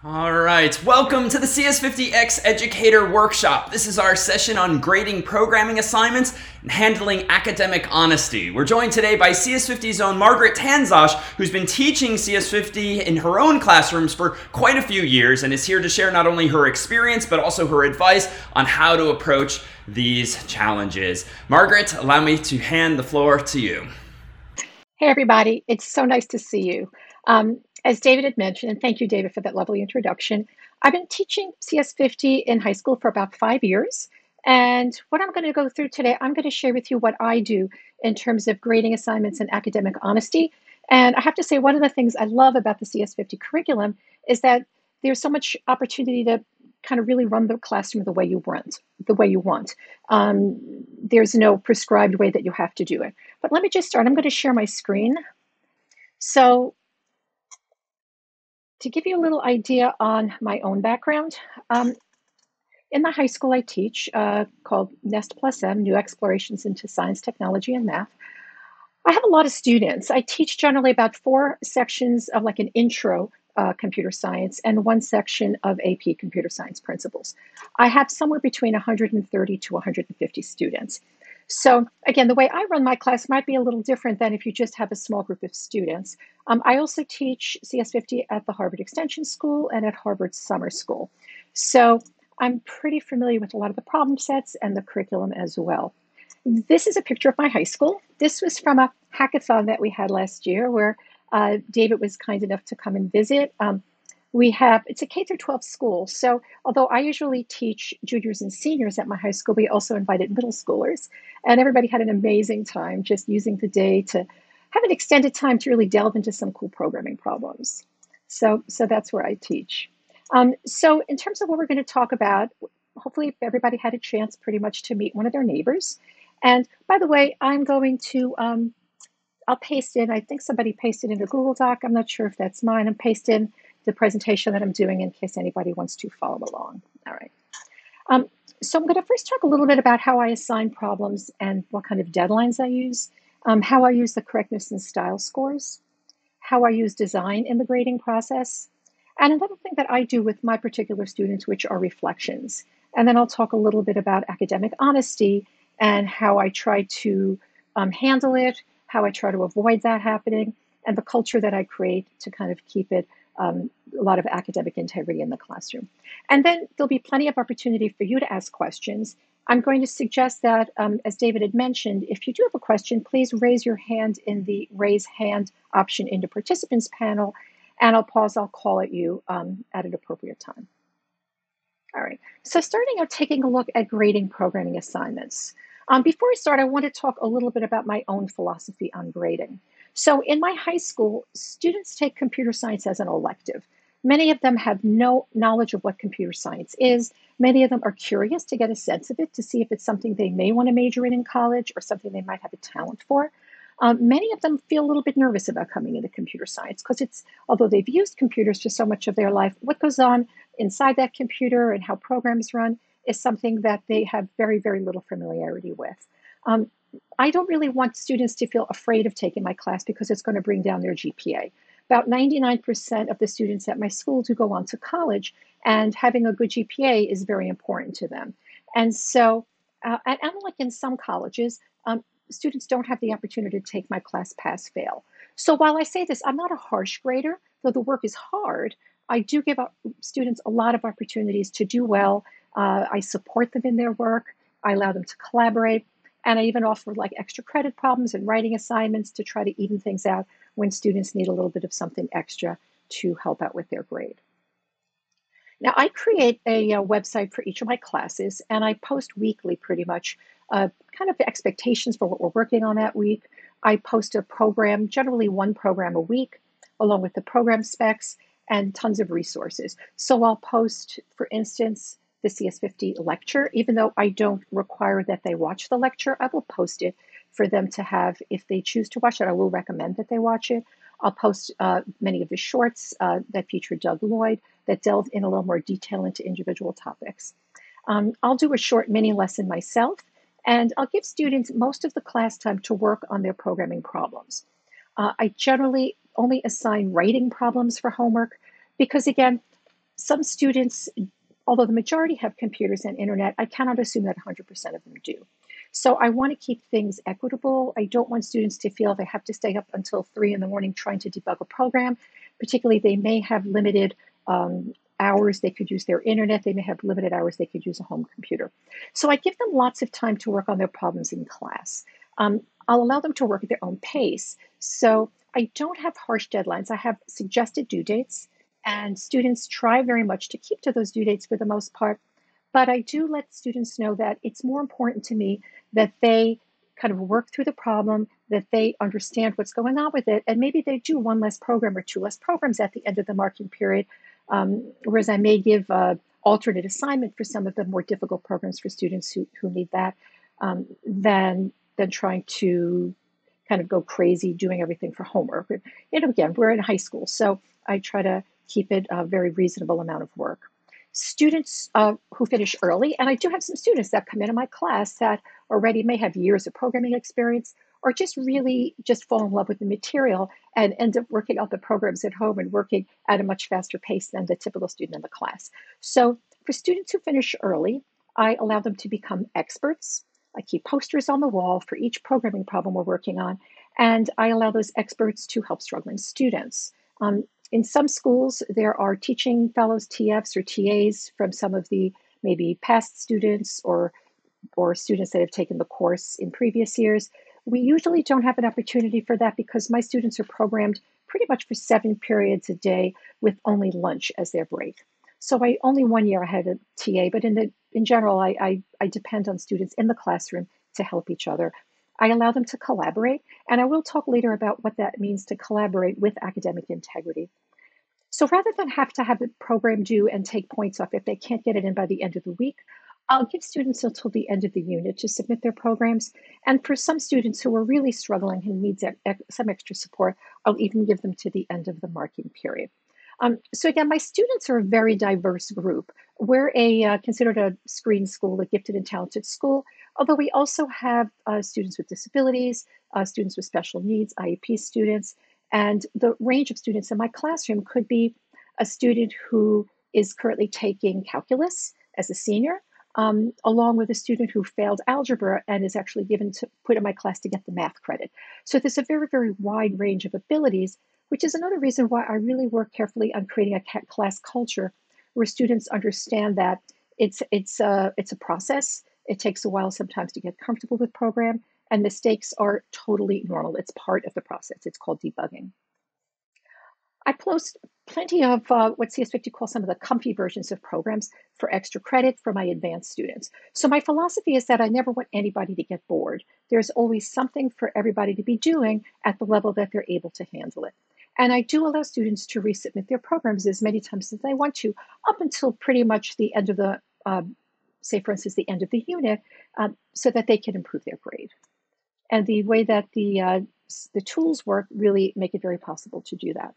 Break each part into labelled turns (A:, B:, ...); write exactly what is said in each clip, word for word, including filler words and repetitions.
A: All right, welcome to the C S fifty X Educator Workshop. This is our session on grading programming assignments and handling academic honesty. We're joined today by C S fifty's own Margaret Tanzosh, who's been teaching C S fifty in her own classrooms for quite a few years and is here to share not only her experience, but also her advice on how to approach these challenges. Margaret, allow me to hand the floor to you.
B: Hey, everybody. It's so nice to see you. Um, as David had mentioned, and thank you, David, for that lovely introduction, I've been teaching C S fifty in high school for about five years. And what I'm going to go through today, I'm going to share with you what I do in terms of grading assignments and academic honesty. And I have to say, one of the things I love about the C S fifty curriculum is that there's so much opportunity to kind of really run the classroom the way you want, the way you want. Um, there's no prescribed way that you have to do it. But let me just start. I'm going to share my screen. So to give you a little idea on my own background, um, in the high school I teach, uh, called Nest Plus M, New Explorations into Science, Technology, and Math, I have a lot of students. I teach generally about four sections of like an intro uh, computer science and one section of A P computer science principles. I have somewhere between one hundred thirty to one hundred fifty students. So again, the way I run my class might be a little different than if you just have a small group of students. Um, I also teach C S fifty at the Harvard Extension School and at Harvard Summer School. So I'm pretty familiar with a lot of the problem sets and the curriculum as well. This is a picture of my high school. This was from a hackathon that we had last year where uh, David was kind enough to come and visit. Um, we have, it's a K through twelve school. So although I usually teach juniors and seniors at my high school, we also invited middle schoolers. And everybody had an amazing time just using the day to have an extended time to really delve into some cool programming problems. So, so that's where I teach. Um, so in terms of what we're going to talk about, hopefully everybody had a chance pretty much to meet one of their neighbors. And by the way, I'm going to, um, I'll paste in, I think somebody pasted in a Google Doc. I'm not sure if that's mine. I'm pasting in the presentation that I'm doing in case anybody wants to follow along. All right. Um, so I'm going to first talk a little bit about how I assign problems and what kind of deadlines I use, um, how I use the correctness and style scores, how I use design in the grading process, and another thing that I do with my particular students, which are reflections. And then I'll talk a little bit about academic honesty and how I try to um, handle it, how I try to avoid that happening, and the culture that I create to kind of keep it um, a lot of academic integrity in the classroom. And then there'll be plenty of opportunity for you to ask questions. I'm going to suggest that, um, as David had mentioned, if you do have a question, please raise your hand in the raise hand option in the participants panel, and I'll pause, I'll call at you um, at an appropriate time. All right, so starting out taking a look at grading programming assignments. Um, before I start, I want to talk a little bit about my own philosophy on grading. So in my high school, students take computer science as an elective. Many of them have no knowledge of what computer science is. Many of them are curious to get a sense of it, to see if it's something they may want to major in in college or something they might have a talent for. Um, many of them feel a little bit nervous about coming into computer science because it's, although they've used computers for so much of their life, what goes on inside that computer and how programs run is something that they have very, very little familiarity with. Um, I don't really want students to feel afraid of taking my class because it's going to bring down their G P A. About ninety-nine percent of the students at my school do go on to college, and having a good G P A is very important to them. And so, uh, and unlike in some colleges, um, students don't have the opportunity to take my class pass fail. So while I say this, I'm not a harsh grader, though the work is hard. I do give students a lot of opportunities to do well. Uh, I support them in their work. I allow them to collaborate. And I even offer like extra credit problems and writing assignments to try to even things out when students need a little bit of something extra to help out with their grade. Now, I create a, a website for each of my classes, and I post weekly pretty much uh, kind of the expectations for what we're working on that week. I post a program, generally one program a week, along with the program specs and tons of resources. So I'll post, for instance, the C S fifty lecture. Even though I don't require that they watch the lecture, I will post it for them to have. If they choose to watch it, I will recommend that they watch it. I'll post uh, many of the shorts uh, that feature Doug Lloyd that delve in a little more detail into individual topics. Um, I'll do a short mini lesson myself, and I'll give students most of the class time to work on their programming problems. Uh, I generally only assign writing problems for homework because, again, some students, although the majority have computers and internet, I cannot assume that one hundred percent of them do. So I want to keep things equitable. I don't want students to feel they have to stay up until three in the morning trying to debug a program. Particularly, they may have limited um, hours they could use their internet. They may have limited hours they could use a home computer. So I give them lots of time to work on their problems in class. Um, I'll allow them to work at their own pace. So I don't have harsh deadlines. I have suggested due dates, and students try very much to keep to those due dates for the most part. But I do let students know that it's more important to me that they kind of work through the problem, that they understand what's going on with it, and maybe they do one less program or two less programs at the end of the marking period, um, whereas I may give uh, alternate assignment for some of the more difficult programs for students who, who need that, um, than, than trying to kind of go crazy doing everything for homework. You know, again, we're in high school, so I try to keep it a very reasonable amount of work. Students uh, who finish early, and I do have some students that come into my class that already may have years of programming experience or just really just fall in love with the material and end up working out the programs at home and working at a much faster pace than the typical student in the class. So for students who finish early, I allow them to become experts. I keep posters on the wall for each programming problem we're working on, and I allow those experts to help struggling students. Um, In some schools, there are teaching fellows, T Fs or T As from some of the maybe past students or, or students that have taken the course in previous years. We usually don't have an opportunity for that because my students are programmed pretty much for seven periods a day with only lunch as their break. So I only one year I had a T A, but in the in general, I, I, I depend on students in the classroom to help each other. I allow them to collaborate, and I will talk later about what that means to collaborate with academic integrity. So rather than have to have the program due and take points off if they can't get it in by the end of the week, I'll give students until the end of the unit to submit their programs. And for some students who are really struggling and needs some extra support, I'll even give them to the end of the marking period. Um, so again, my students are a very diverse group. We're a uh, considered a screen school, a gifted and talented school, although we also have uh, students with disabilities, uh, students with special needs, I E P students, and the range of students in my classroom could be a student who is currently taking calculus as a senior, um, along with a student who failed algebra and is actually given to put in my class to get the math credit. So there's a very, very wide range of abilities, which is another reason why I really work carefully on creating a class culture where students understand that it's, it's, a, it's a process. It takes a while sometimes to get comfortable with program, and mistakes are totally normal. It's part of the process. It's called debugging. I post plenty of uh, what C S fifty calls some of the comfy versions of programs for extra credit for my advanced students. So my philosophy is that I never want anybody to get bored. There's always something for everybody to be doing at the level that they're able to handle it. And I do allow students to resubmit their programs as many times as they want to, up until pretty much the end of the, uh, say for instance, the end of the unit, um, so that they can improve their grade. And the way that the, uh, the tools work really make it very possible to do that.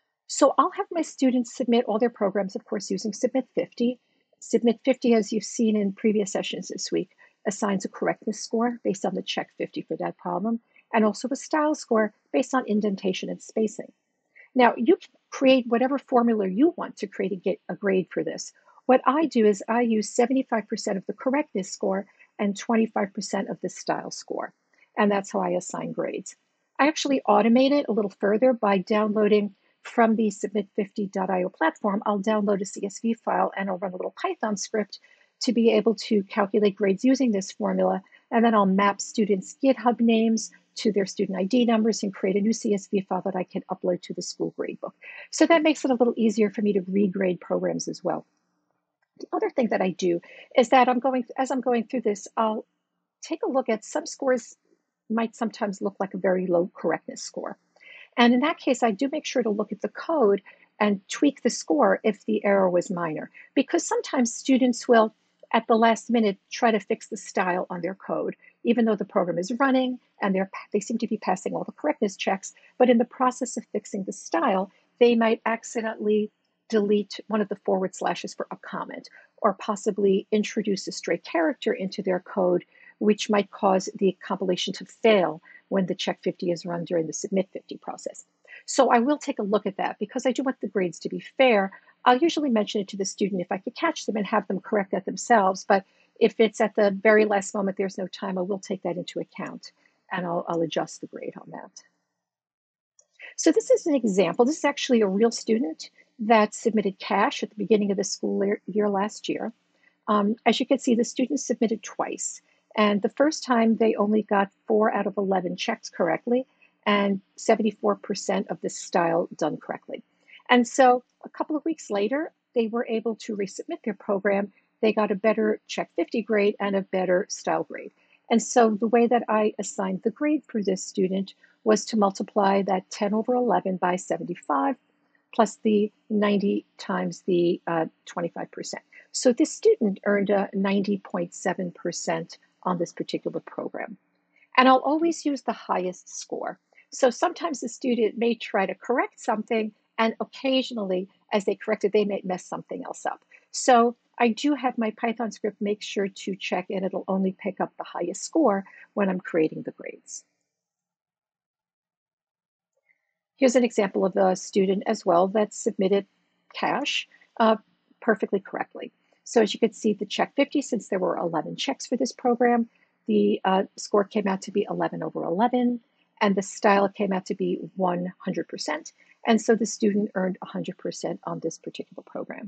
B: So I'll have my students submit all their programs, of course, using Submit fifty. Submit fifty, as you've seen in previous sessions this week, assigns a correctness score based on the check fifty for that problem, and also a style score based on indentation and spacing. Now, you can create whatever formula you want to create a, get a grade for this. What I do is I use seventy-five percent of the correctness score and twenty-five percent of the style score. And that's how I assign grades. I actually automate it a little further by downloading from the submit fifty dot i o platform. I'll download a C S V file and I'll run a little Python script to be able to calculate grades using this formula. And then I'll map students' GitHub names to their student I D numbers and create a new C S V file that I can upload to the school gradebook. So that makes it a little easier for me to regrade programs as well. The other thing that I do is that I'm going, as I'm going through this, I'll take a look at some scores might sometimes look like a very low correctness score. And in that case, I do make sure to look at the code and tweak the score if the error was minor, because sometimes students will, at the last minute, try to fix the style on their code, even though the program is running and they're, they seem to be passing all the correctness checks. But in the process of fixing the style, they might accidentally delete one of the forward slashes for a comment, or possibly introduce a stray character into their code, which might cause the compilation to fail when the check fifty is run during the submit fifty process. So I will take a look at that because I do want the grades to be fair. I'll usually mention it to the student if I could catch them and have them correct that themselves. But if it's at the very last moment, there's no time, I will take that into account and I'll, I'll adjust the grade on that. So this is an example. This is actually a real student that submitted cash at the beginning of the school year last year. Um, as you can see, the student submitted twice. And the first time they only got four out of eleven checks correctly and seventy-four percent of the style done correctly. And so a couple of weeks later, they were able to resubmit their program. They got a better Check fifty grade and a better style grade. And so the way that I assigned the grade for this student was to multiply that ten over eleven by seventy-five plus the ninety times the uh, twenty-five percent. So this student earned a ninety point seven percent on this particular program. And I'll always use the highest score. So sometimes the student may try to correct something, and occasionally, as they correct it, they may mess something else up. So I do have my Python script make sure to check, and it'll only pick up the highest score when I'm creating the grades. Here's an example of a student as well that submitted cash uh, perfectly correctly. So as you can see, the Check fifty, since there were eleven checks for this program, the uh, score came out to be eleven over eleven, and the style came out to be one hundred percent. And so the student earned one hundred percent on this particular program.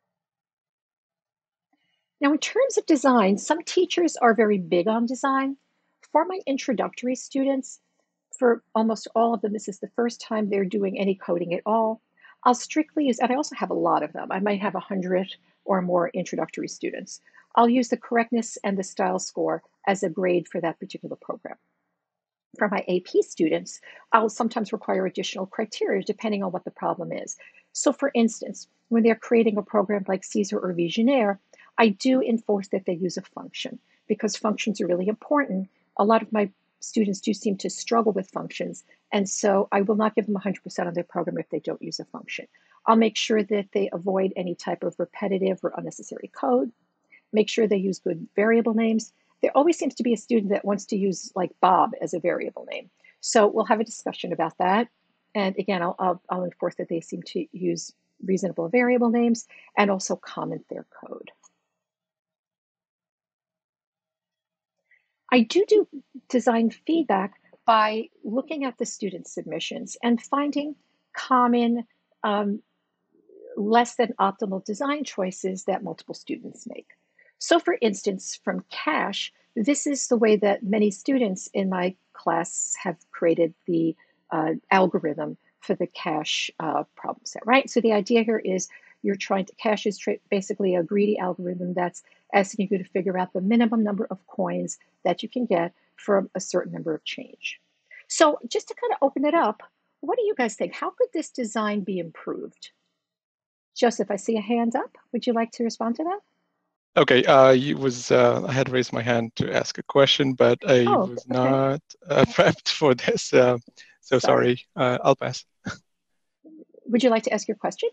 B: Now, in terms of design, some teachers are very big on design. For my introductory students, for almost all of them, this is the first time they're doing any coding at all. I'll strictly use, and I also have a lot of them. I might have one hundred or more introductory students. I'll use the correctness and the style score as a grade for that particular program. For my A P students, I'll sometimes require additional criteria depending on what the problem is. So for instance, when they're creating a program like Caesar or Visionaire, I do enforce that they use a function because functions are really important. A lot of my students do seem to struggle with functions, and so I will not give them one hundred percent on their program if they don't use a function. I'll make sure that they avoid any type of repetitive or unnecessary code, make sure they use good variable names. There always seems to be a student that wants to use like Bob as a variable name. So we'll have a discussion about that. And again, I'll, I'll, I'll enforce that they seem to use reasonable variable names and also comment their code. I do do design feedback by looking at the student submissions and finding common, um, less than optimal design choices that multiple students make. So for instance, from cash, this is the way that many students in my class have created the uh, algorithm for the cash uh, problem set, right? So the idea here is you're trying to, cash is basically a greedy algorithm that's asking you to figure out the minimum number of coins that you can get from a certain number of change. So just to kind of open it up, what do you guys think? How could this design be improved? Joseph, I see a hand up. Would you like to respond to that?
C: Okay, uh, you was uh, I had raised my hand to ask a question, but I
B: Oh,
C: was
B: okay.
C: not uh, prepped for this. Uh, so sorry, sorry. Uh, I'll pass.
B: Would you like to ask your question?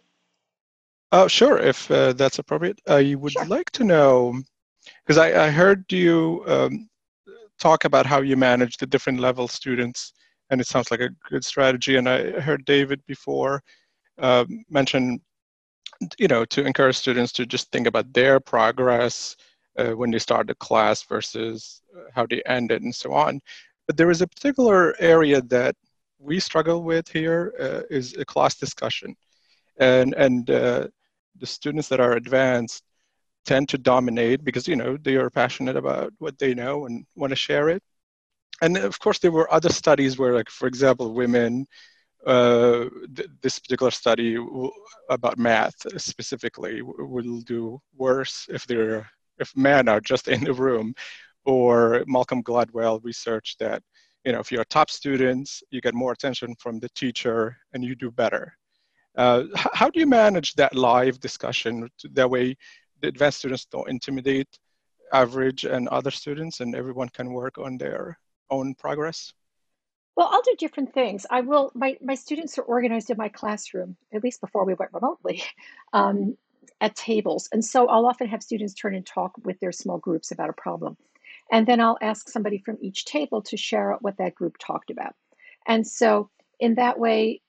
C: Oh, sure, if uh, that's appropriate. I would
B: Sure.
C: like to know, because I, I heard you um, talk about how you manage the different level students, and it sounds like a good strategy. And I heard David before uh, mention, you know, to encourage students to just think about their progress uh, when they start the class versus how they end it and so on. But there is a particular area that we struggle with here uh, is a class discussion. And, and uh, the students that are advanced tend to dominate because, you know, they are passionate about what they know and want to share it. And of course, there were other studies where, like, for example, women, uh, th this particular study about math specifically will do worse if they're if men are just in the room. Or Malcolm Gladwell research that, you know, if you're top students, you get more attention from the teacher and you do better. Uh, how do you manage that live discussion? That way, the advanced students don't intimidate average and other students, and everyone can work on their own progress?
B: Well, I'll do different things. I will, my, my students are organized in my classroom, at least before we went remotely, um, at tables. And so I'll often have students turn and talk with their small groups about a problem. And then I'll ask somebody from each table to share out what that group talked about. And so in that way,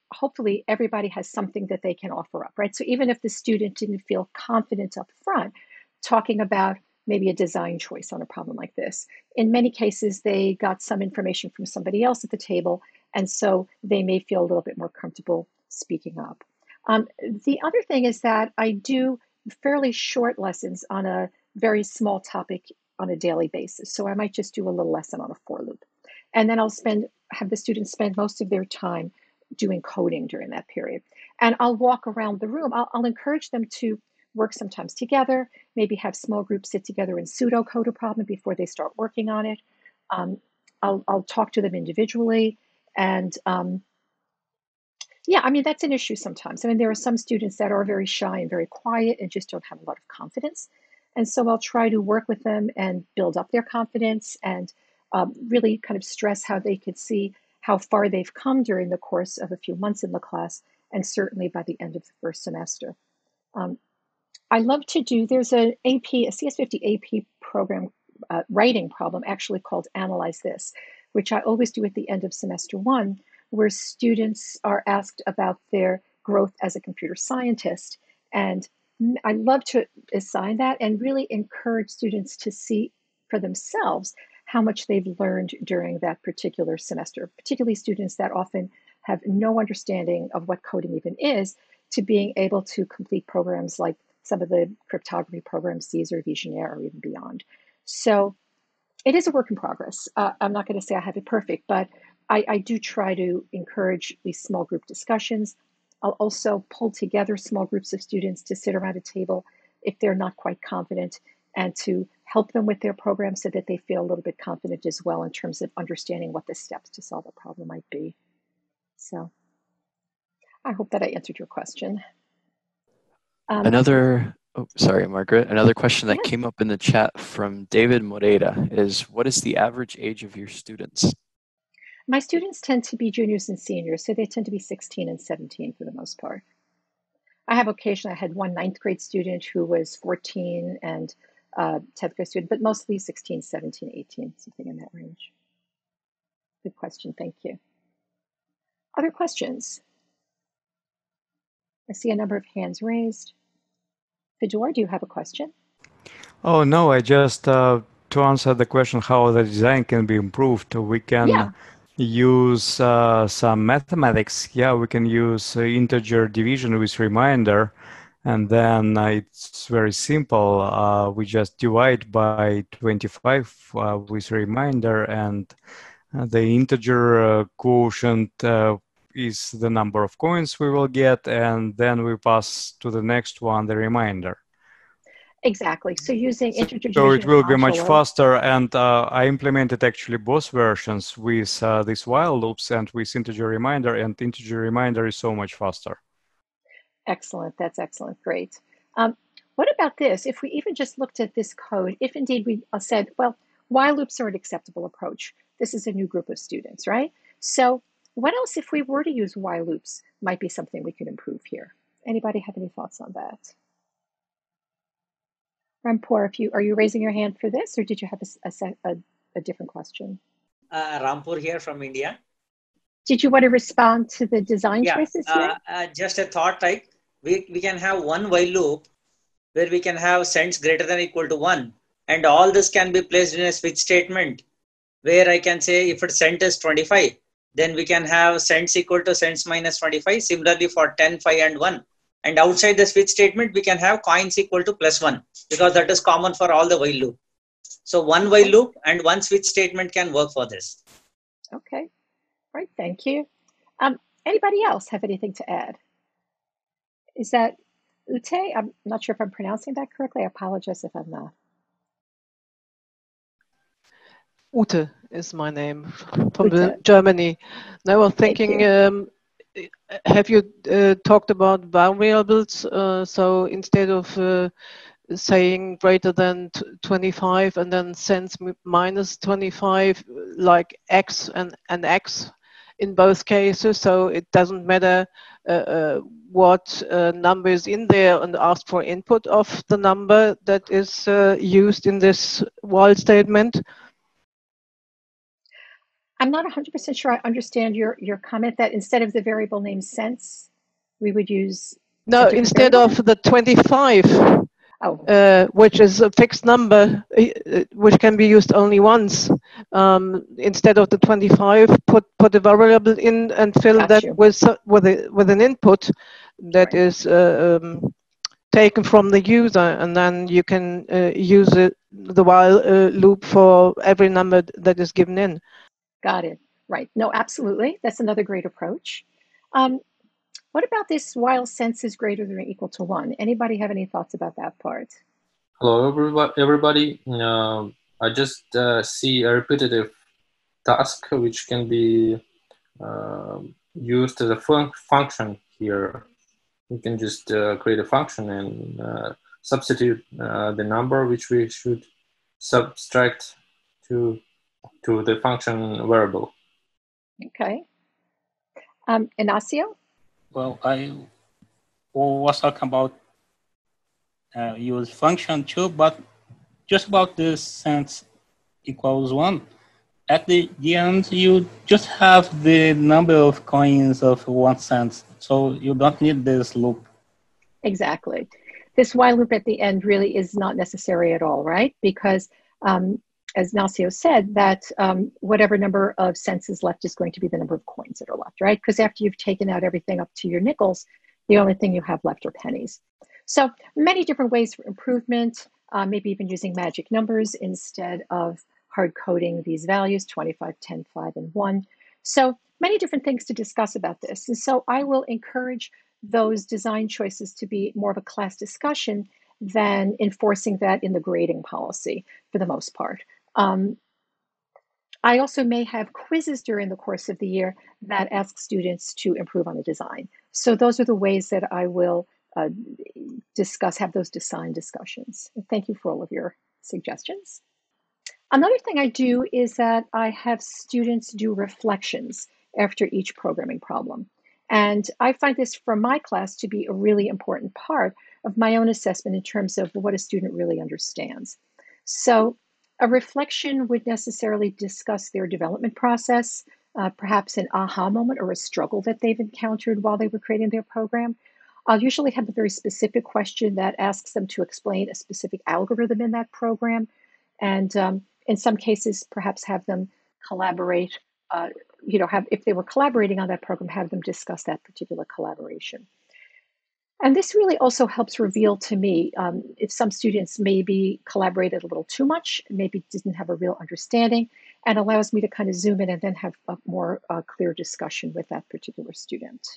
B: hopefully everybody has something that they can offer up, right? So even if the student didn't feel confident up front, talking about maybe a design choice on a problem like this, in many cases, they got some information from somebody else at the table, and so they may feel a little bit more comfortable speaking up. Um, the other thing is that I do fairly short lessons on a very small topic on a daily basis. So I might just do a little lesson on a for loop. And then I'll spend, have the students spend most of their time doing coding during that period. And I'll walk around the room. I'll, I'll encourage them to work sometimes together, maybe have small groups sit together and pseudo-code a problem before they start working on it. Um, I'll, I'll talk to them individually. And um, yeah, I mean, that's an issue sometimes. I mean, there are some students that are very shy and very quiet and just don't have a lot of confidence. And so I'll try to work with them and build up their confidence and um, really kind of stress how they could see how far they've come during the course of a few months in the class, and certainly by the end of the first semester. Um, I love to do, there's an A P, a C S fifty A P program, uh, writing problem actually called Analyze This, which I always do at the end of semester one, where students are asked about their growth as a computer scientist. And I love to assign that and really encourage students to see for themselves how much they've learned during that particular semester, particularly students that often have no understanding of what coding even is, to being able to complete programs like some of the cryptography programs, Caesar, Vigenère, or even beyond. So it is a work in progress. Uh, I'm not going to say I have it perfect, but I, I do try to encourage these small group discussions. I'll also pull together small groups of students to sit around a table if they're not quite confident, and to help them with their program so that they feel a little bit confident as well in terms of understanding what the steps to solve a problem might be. So I hope that I answered your question. Um,
D: Another, oh, sorry, Margaret, another question that
B: yeah.
D: came up in the chat from David Moreira is, what is the average age of your students?
B: My students tend to be juniors and seniors, so they tend to be sixteen and seventeen for the most part. I have occasionally, I had one ninth grade student who was fourteen and a tenth grade student, but mostly sixteen, seventeen, eighteen, something in that range. Good question, thank you. Other questions? I see a number of hands raised. Fedor, do you have a question?
E: Oh, no, I just, uh, to answer the question how the design can be improved, we can
B: Yeah.
E: use uh, some mathematics. Yeah, we can use uh, integer division with reminder, and then uh, it's very simple. Uh, we just divide by twenty-five uh, with reminder, and uh, the integer uh, quotient uh, is the number of coins we will get, and then we pass to the next one the remainder.
B: Exactly. So using integer
E: So
B: division
E: it will
B: and
E: be much
B: modulo.
E: faster, and uh, I implemented actually both versions with uh, these while loops and with integer reminder, and integer reminder is so much faster.
B: Excellent. That's excellent. Great. Um, what about this? If we even just looked at this code, if indeed we uh, said, well, while loops are an acceptable approach, this is a new group of students, right? So what else, if we were to use while loops, might be something we could improve here? Anybody have any thoughts on that? Rampur, if you, are you raising your hand for this, or did you have a, a, a, a different question?
F: Uh, Rampur here from India.
B: Did you want to respond to the design
F: yeah,
B: choices here?
F: Uh, uh, just a thought, right? We, we can have one while loop where we can have cents greater than or equal to one. And all this can be placed in a switch statement where I can say if its cent is twenty-five, then we can have cents equal to cents minus twenty-five. Similarly for ten, five and one. And outside the switch statement, we can have coins equal to plus one, because that is common for all the while loop. So one while loop and one switch statement can work for this.
B: Okay, right, thank you. Um, anybody else have anything to add? Is that Ute? I'm not sure if I'm pronouncing that correctly. I apologize if I'm not.
G: Ute is my name, from the Germany. Now I'm thinking, um, have you uh, talked about variables? Uh, so instead of uh, saying greater than twenty-five and then cents minus twenty-five, like x and, and x in both cases, so it doesn't matter uh, uh, what uh, number is in there, and ask for input of the number that is uh, used in this while statement?
B: I'm not one hundred percent sure I understand your, your comment that instead of the variable name sense, we would use
G: No, instead
B: variable?
G: of the twenty-five,
B: oh.
G: uh, which is a fixed number, uh, which can be used only once, um, instead of the twenty-five, put put a variable in and fill
B: Got
G: that
B: you.
G: with with a, with an input that
B: Right.
G: is uh, um, taken from the user, and then you can uh, use it, the while uh, loop for every number that is given in.
B: Got it. Right. No, absolutely. That's another great approach. Um, what about this while sense is greater than or equal to one? Anybody have any thoughts about that part?
H: Hello, everybody. everybody. Uh, I just uh, see a repetitive task which can be uh, used as a fun function here. We can just uh, create a function and uh, substitute uh, the number which we should subtract to to the function variable.
B: Okay. Um, Ignacio?
I: Well, I was talking about uh, use function too, but just about this sense equals one. At the, the end, you just have the number of coins of one cent, so you don't need this loop.
B: Exactly. This while loop at the end really is not necessary at all, right? Because um, as Ignacio said, that um, whatever number of cents is left is going to be the number of coins that are left, right? Because after you've taken out everything up to your nickels, the only thing you have left are pennies. So many different ways for improvement, uh, maybe even using magic numbers instead of hard coding these values, twenty-five, ten, five, and one. So many different things to discuss about this. And so I will encourage those design choices to be more of a class discussion than enforcing that in the grading policy for the most part. Um, I also may have quizzes during the course of the year that ask students to improve on the design. So those are the ways that I will uh, discuss, have those design discussions. Thank you for all of your suggestions. Another thing I do is that I have students do reflections after each programming problem. And I find this from my class to be a really important part of my own assessment in terms of what a student really understands. So a reflection would necessarily discuss their development process, uh, perhaps an aha moment or a struggle that they've encountered while they were creating their program. I'll usually have a very specific question that asks them to explain a specific algorithm in that program. And um, in some cases, perhaps have them collaborate, uh, you know, have, if they were collaborating on that program, have them discuss that particular collaboration. And this really also helps reveal to me um, if some students maybe collaborated a little too much, maybe didn't have a real understanding, and allows me to kind of zoom in and then have a more uh, clear discussion with that particular student.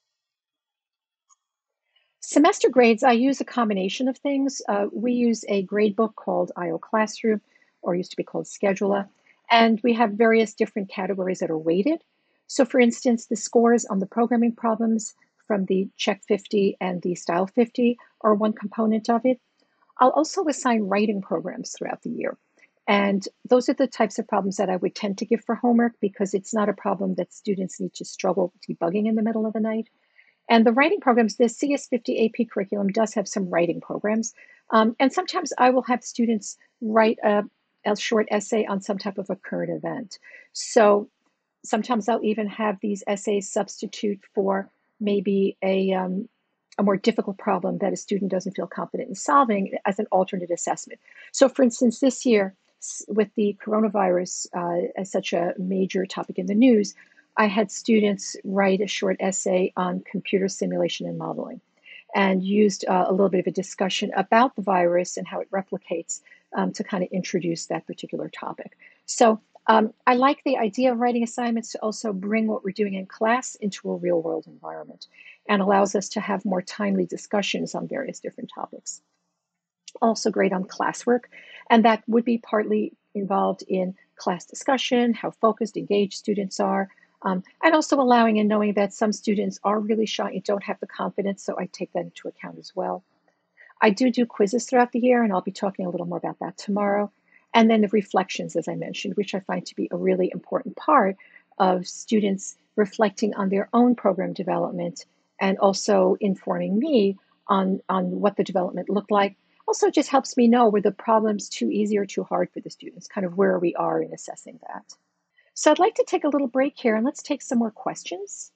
B: Semester grades, I use a combination of things. Uh, we use a grade book called I O Classroom, or used to be called Scheduler, and we have various different categories that are weighted. So for instance, the scores on the programming problems from the Check fifty and the Style fifty are one component of it. I'll also assign writing programs throughout the year. And those are the types of problems that I would tend to give for homework because it's not a problem that students need to struggle debugging in the middle of the night. And the writing programs, the C S fifty A P curriculum does have some writing programs. Um, and sometimes I will have students write a, a short essay on some type of a current event. So sometimes I'll even have these essays substitute for maybe a, um, a more difficult problem that a student doesn't feel confident in solving as an alternate assessment. So for instance, this year, with the coronavirus uh, as such a major topic in the news, I had students write a short essay on computer simulation and modeling and used uh, a little bit of a discussion about the virus and how it replicates um, to kind of introduce that particular topic. So um, I like the idea of writing assignments to also bring what we're doing in class into a real world environment and allows us to have more timely discussions on various different topics. Also great on classwork, and that would be partly involved in class discussion, how focused, engaged students are, Um, and also allowing and knowing that some students are really shy and don't have the confidence, so I take that into account as well. I do do quizzes throughout the year, and I'll be talking a little more about that tomorrow. And then the reflections, as I mentioned, which I find to be a really important part of students reflecting on their own program development and also informing me on, on what the development looked like. Also just helps me know were the problems too easy or too hard for the students, kind of where we are in assessing that. So I'd like to take a little break here and let's take some more questions.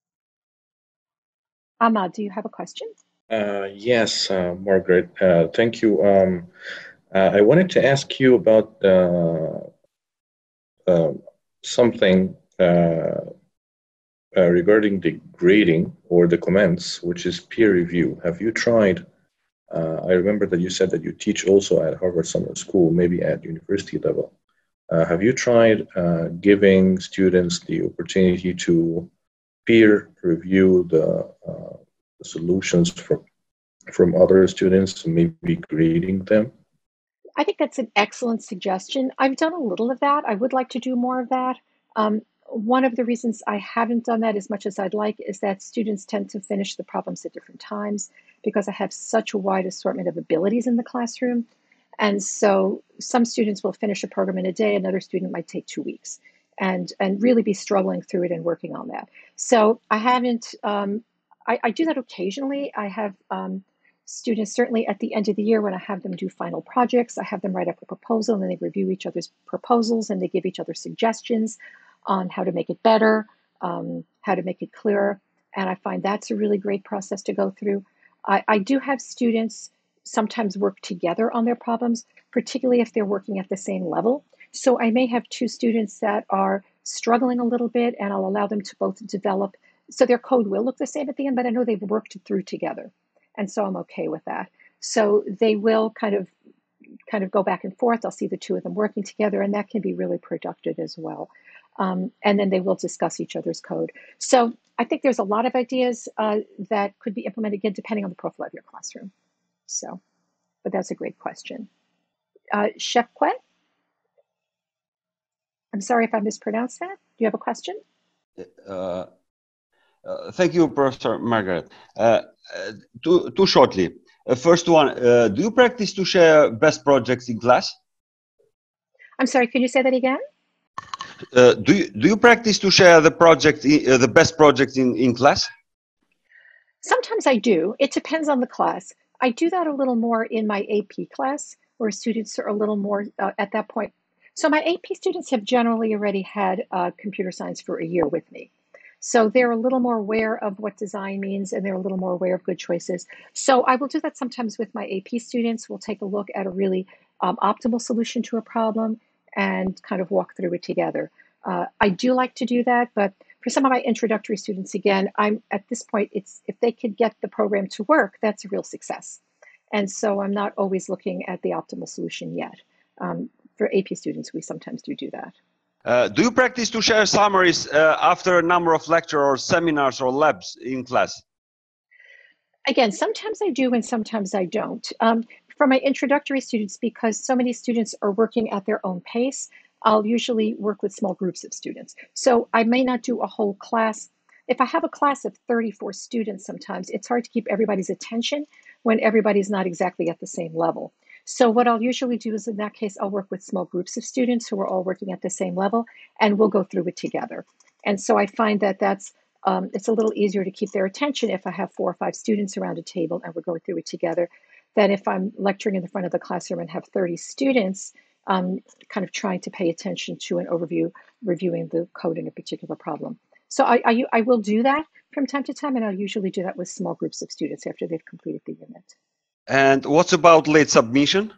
B: Ahmad, do you have a question?
J: Uh, yes, uh, Margaret, uh, thank you. Um, uh, I wanted to ask you about uh, uh, something uh, uh, regarding the grading or the comments, which is peer review. Have you tried? Uh, I remember that you said that you teach also at Harvard Summer School, maybe at university level. Uh, have you tried uh, giving students the opportunity to peer review the, uh, the solutions from from other students, maybe grading them?
B: I think that's an excellent suggestion. I've done a little of that. I would like to do more of that. Um, one of the reasons I haven't done that as much as I'd like is that students tend to finish the problems at different times because I have such a wide assortment of abilities in the classroom. And so some students will finish a program in a day, another student might take two weeks and, and really be struggling through it and working on that. So I haven't, um, I, I do that occasionally. I have um, students, certainly at the end of the year when I have them do final projects, I have them write up a proposal and then they review each other's proposals and they give each other suggestions on how to make it better, um, how to make it clearer. And I find that's a really great process to go through. I, I do have students sometimes work together on their problems, particularly if they're working at the same level. So I may have two students that are struggling a little bit and I'll allow them to both develop. So their code will look the same at the end, but I know they've worked it through together. And so I'm okay with that. So they will kind of kind of go back and forth. I'll see the two of them working together, and that can be really productive as well. Um, and then they will discuss each other's code. So I think there's a lot of ideas uh, that could be implemented, again, depending on the profile of your classroom. So, but that's a great question. Uh, Chef Quet? I'm sorry if I mispronounced that. Do you have a question?
K: Uh, uh, thank you, Professor Margaret. Uh, uh, too, too shortly. Uh, first one, uh, do you practice to share best projects in class?
B: I'm sorry, could you say that again?
K: Uh, do you do you practice to share the project, uh, the best projects in in class?
B: Sometimes I do. It depends on the class. I do that a little more in my A P class, where students are a little more uh, at that point. So my A P students have generally already had uh, computer science for a year with me. So they're a little more aware of what design means and they're a little more aware of good choices. So I will do that sometimes with my A P students. We'll take a look at a really um, optimal solution to a problem and kind of walk through it together. Uh, I do like to do that, but for some of my introductory students, again, I'm at this point, it's if they could get the program to work, that's a real success. And so I'm not always looking at the optimal solution yet. Um, for A P students, we sometimes do do that.
K: Uh, do you practice to share summaries uh, after a number of lectures or seminars or labs in class?
B: Again, sometimes I do and sometimes I don't. Um, for my introductory students, because so many students are working at their own pace, I'll usually work with small groups of students. So I may not do a whole class. If I have a class of thirty-four students, sometimes it's hard to keep everybody's attention when everybody's not exactly at the same level. So what I'll usually do is in that case, I'll work with small groups of students who are all working at the same level and we'll go through it together. And so I find that that's Um, it's a little easier to keep their attention if I have four or five students around a table and we're going through it together than if I'm lecturing in the front of the classroom and have thirty students um, kind of trying to pay attention to an overview, reviewing the code in a particular problem. So I, I, I will do that from time to time, and I'll usually do that with small groups of students after they've completed the unit.
K: And what's about late submission?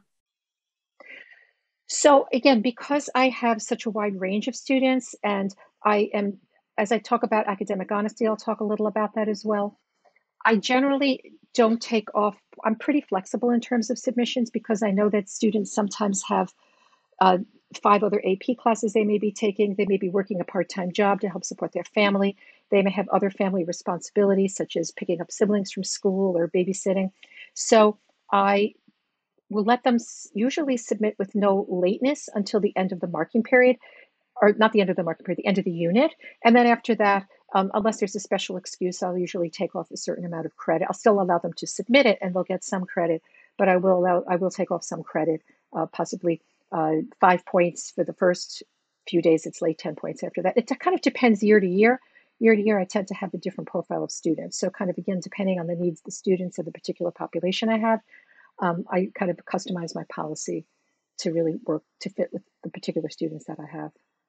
B: So again, because I have such a wide range of students and I am, as I talk about academic honesty, I'll talk a little about that as well. I generally don't take off, I'm pretty flexible in terms of submissions because I know that students sometimes have uh, five other A P classes they may be taking. They may be working a part-time job to help support their family. They may have other family responsibilities such as picking up siblings from school or babysitting. So I will let them usually submit with no lateness until the end of the marking period, or not the end of the marking period, the end of the unit. And then after that, um, unless there's a special excuse, I'll usually take off a certain amount of credit. I'll still allow them to submit it and they'll get some credit, but I will allow, I will take off some credit, uh, possibly uh, five points for the first few days it's late, ten points after that. It kind of depends year to year. Year to year, I tend to have a different profile of students. So kind of, again, depending on the needs of the students of the particular population I have, um, I kind of customize my policy to really work to fit with the particular students that I have.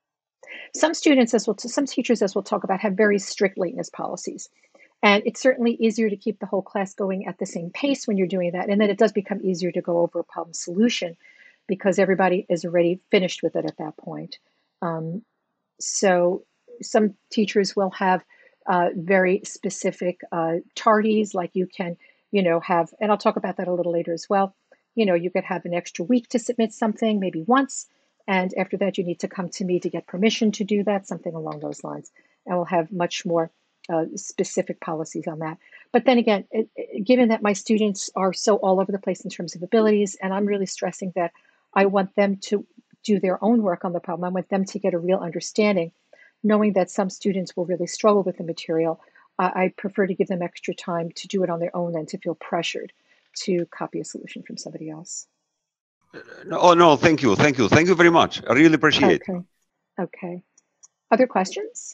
B: Some students, as we'll, some teachers, as we'll talk about, have very strict lateness policies. And it's certainly easier to keep the whole class going at the same pace when you're doing that. And then it does become easier to go over a problem solution because everybody is already finished with it at that point. Um, so some teachers will have uh, very specific uh, tardies, like you can, you know, have, and I'll talk about that a little later as well. You know, you could have an extra week to submit something, maybe once. And after that, you need to come to me to get permission to do that, something along those lines. And we'll have much more uh, specific policies on that. But then again, it, it, given that my students are so all over the place in terms of abilities, and I'm really stressing that I want them to do their own work on the problem, I want them to get a real understanding, knowing that some students will really struggle with the material. Uh, I prefer to give them extra time to do it on their own than to feel pressured to copy a solution from somebody else.
K: Oh, no, thank you. Thank you. Thank you very much. I really appreciate
B: okay. it. Okay. Other questions?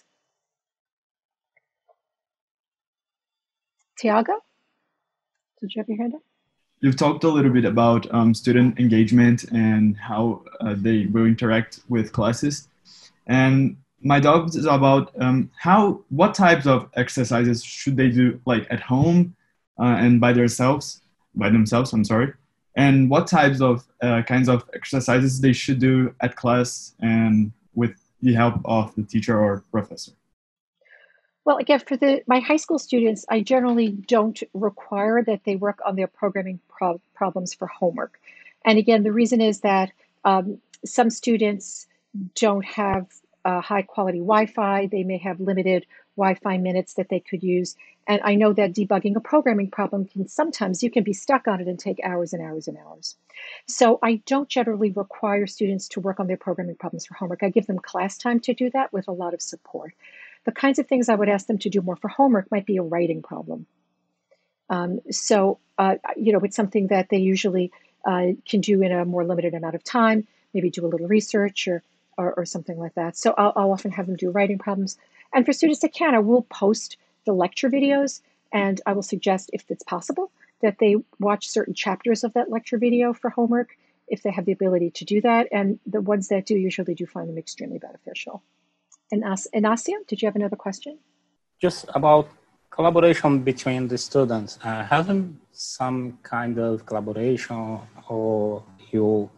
B: Tiago, did you have your hand up?
L: You've talked a little bit about um, student engagement and how uh, they will interact with classes. And my doubt is about um, how, what types of exercises should they do, like at home uh, and by themselves, by themselves, I'm sorry. And what types of uh, kinds of exercises they should do at class and with the help of the teacher or professor?
B: Well, again, for the my high school students, I generally don't require that they work on their programming pro problems for homework. And again, the reason is that um, some students don't have uh, high quality Wi-Fi. They may have limited Wi-Fi minutes that they could use. And I know that debugging a programming problem can sometimes, you can be stuck on it and take hours and hours and hours. So I don't generally require students to work on their programming problems for homework. I give them class time to do that with a lot of support. The kinds of things I would ask them to do more for homework might be a writing problem. Um, so, uh, you know, it's something that they usually uh, can do in a more limited amount of time, maybe do a little research or, or, or something like that. So I'll, I'll often have them do writing problems. And for students that can, I will post the lecture videos, and I will suggest, if it's possible, that they watch certain chapters of that lecture video for homework, if they have the ability to do that. And the ones that do usually do find them extremely beneficial. And Inacio, did you have another question?
I: Just about collaboration between the students. Uh, have them some kind of collaboration, or you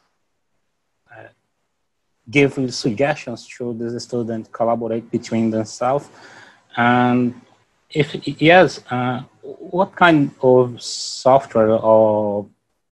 I: uh, give suggestions to the student collaborate between themselves? And if yes, uh, what kind of software or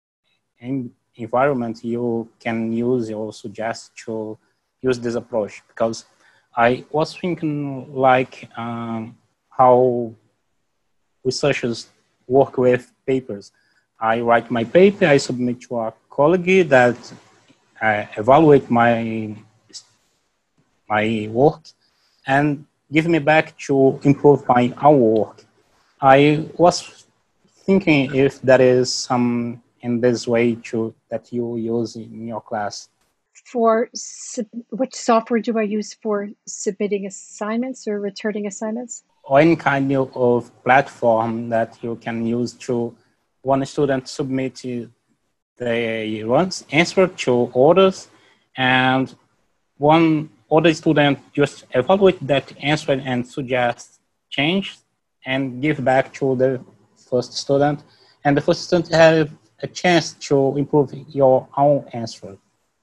I: environment you can use or suggest to use this approach? Because I was thinking like um, how researchers work with papers. I write my paper, I submit to a colleague that uh, evaluate my, my work and give me back to improve my own work. I was thinking if there is some in this way to, that you use in your class.
B: For which software do I use for submitting assignments or returning assignments?
I: Or any kind of platform that you can use to one student submit the answer to orders, and one other student just evaluate that answer and suggest change and give back to the first student, and the first student have a chance to improve your own answer.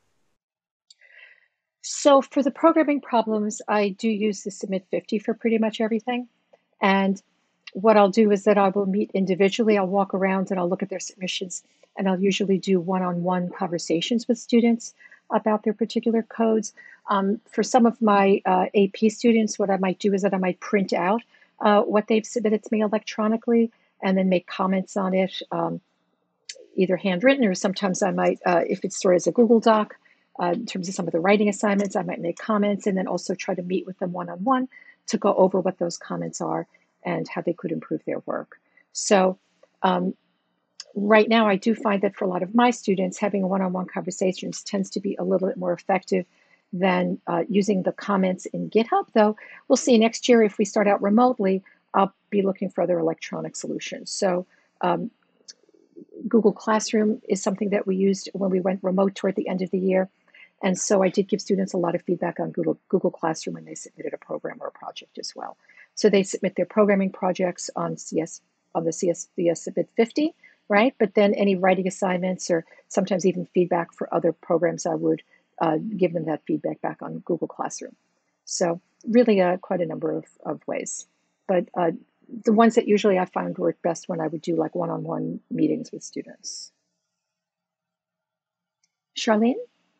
B: So for the programming problems, I do use the Submit fifty for pretty much everything. And what I'll do is that I will meet individually. I'll walk around and I'll look at their submissions, and I'll usually do one-on-one conversations with students about their particular codes. Um, for some of my uh, A P students, what I might do is that I might print out uh, what they've submitted to me electronically and then make comments on it, um, either handwritten, or sometimes I might, uh, if it's stored as a Google Doc, Uh, in terms of some of the writing assignments, I might make comments and then also try to meet with them one-on-one to go over what those comments are and how they could improve their work. So um, right now, I do find that for a lot of my students, having one-on-one conversations tends to be a little bit more effective than uh, using the comments in GitHub, though we'll see next year if we start out remotely, I'll be looking for other electronic solutions. So um, Google Classroom is something that we used when we went remote toward the end of the year. And so I did give students a lot of feedback on Google, Google Classroom when they submitted a program or a project as well. So they submit their programming projects on C S on the C S V S Submit fifty, right? But then any writing assignments or sometimes even feedback for other programs, I would uh, give them that feedback back on Google Classroom. So really uh, quite a number of, of ways. But uh, the ones that usually I found work best when I would do like one-on-one meetings with students. Charlene?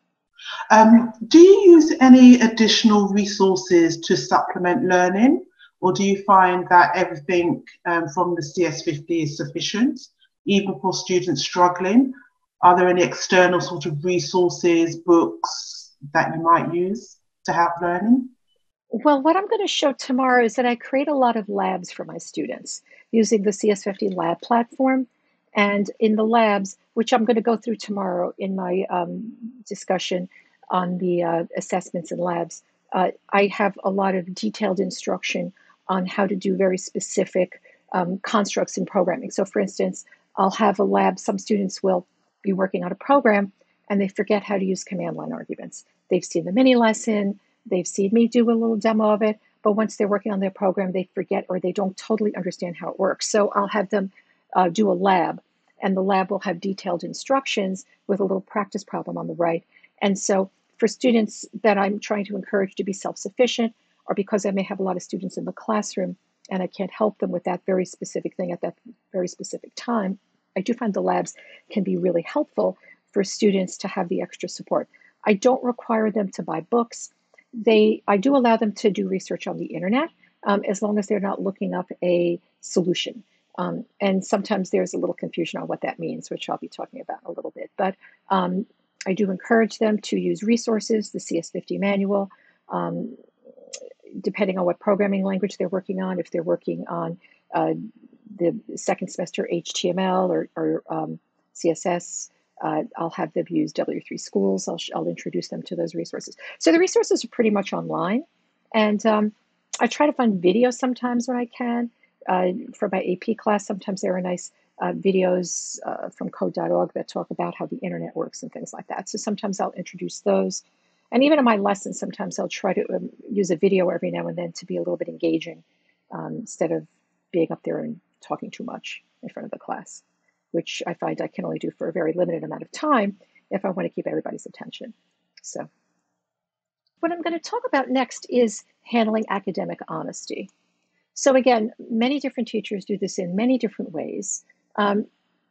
M: Um, do you use any additional resources to supplement learning, or do you find that everything um, from the C S fifty is sufficient, even for students struggling? Are there any external sort of resources, books that you might use to help learning?
B: Well, what I'm going to show tomorrow is that I create a lot of labs for my students using the C S fifty lab platform. And in the labs, which I'm going to go through tomorrow in my um, discussion on the uh, assessments and labs, uh, I have a lot of detailed instruction on how to do very specific um, constructs in programming. So for instance, I'll have a lab, some students will be working on a program and they forget how to use command line arguments. They've seen the mini lesson, they've seen me do a little demo of it, but once they're working on their program, they forget or they don't totally understand how it works. So I'll have them uh, do a lab, and the lab will have detailed instructions with a little practice problem on the right. And so for students that I'm trying to encourage to be self-sufficient, or because I may have a lot of students in the classroom and I can't help them with that very specific thing at that very specific time, I do find the labs can be really helpful for students to have the extra support. I don't require them to buy books. They, I do allow them to do research on the internet, um, as long as they're not looking up a solution. Um, and sometimes there's a little confusion on what that means, which I'll be talking about in a little bit. But um, I do encourage them to use resources, the C S fifty manual, um, depending on what programming language they're working on. If they're working on uh, the second semester H T M L or, or um, C S S, uh, I'll have them use W three Schools. I'll, I'll introduce them to those resources. So the resources are pretty much online. And um, I try to find videos sometimes when I can. Uh, for my A P class, sometimes there are nice uh, videos uh, from code dot org that talk about how the internet works and things like that. So sometimes I'll introduce those. And even in my lessons, sometimes I'll try to um, use a video every now and then to be a little bit engaging um, instead of being up there and talking too much in front of the class, which I find I can only do for a very limited amount of time if I want to keep everybody's attention. So what I'm going to talk about next is handling academic honesty. So again, many different teachers do this in many different ways. Um,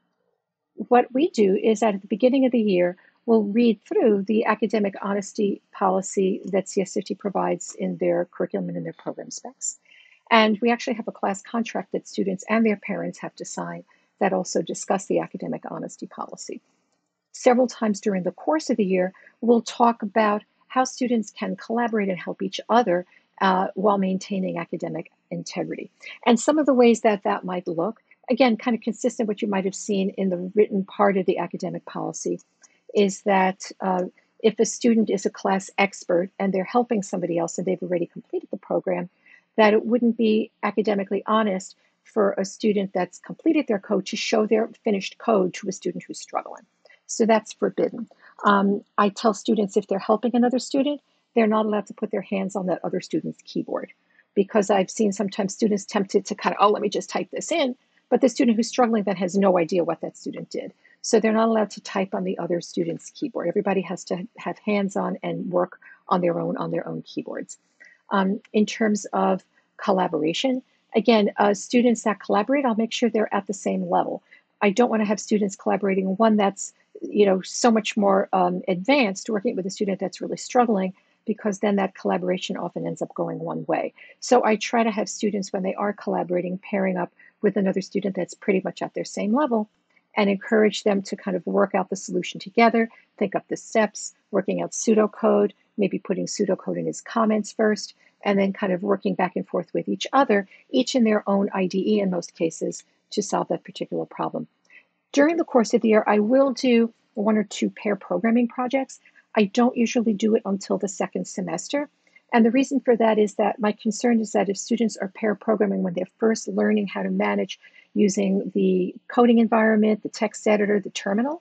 B: what we do is that at the beginning of the year, we'll read through the academic honesty policy that C S fifty provides in their curriculum and in their program specs. And we actually have a class contract that students and their parents have to sign that also discuss the academic honesty policy. Several times during the course of the year, we'll talk about how students can collaborate and help each other uh, while maintaining academic integrity. And some of the ways that that might look, again, kind of consistent with what you might have seen in the written part of the academic policy, is that uh, if a student is a class expert and they're helping somebody else and they've already completed the program, that it wouldn't be academically honest for a student that's completed their code to show their finished code to a student who's struggling. So that's forbidden. Um, I tell students if they're helping another student, they're not allowed to put their hands on that other student's keyboard, because I've seen sometimes students tempted to kind of, oh, let me just type this in, but the student who's struggling then has no idea what that student did. So they're not allowed to type on the other student's keyboard. Everybody has to have hands-on and work on their own on their own keyboards. Um, in terms of collaboration, again, uh, students that collaborate, I'll make sure they're at the same level. I don't want to have students collaborating one that's, you know, so much more um, advanced, working with a student that's really struggling, because then that collaboration often ends up going one way. So I try to have students, when they are collaborating, pairing up with another student that's pretty much at their same level, and encourage them to kind of work out the solution together, think up the steps, working out pseudocode, maybe putting pseudocode in his comments first, and then kind of working back and forth with each other, each in their own I D E in most cases, to solve that particular problem. During the course of the year, I will do one or two pair programming projects. I don't usually do it until the second semester. And the reason for that is that my concern is that if students are pair programming when they're first learning how to manage using the coding environment, the text editor, the terminal,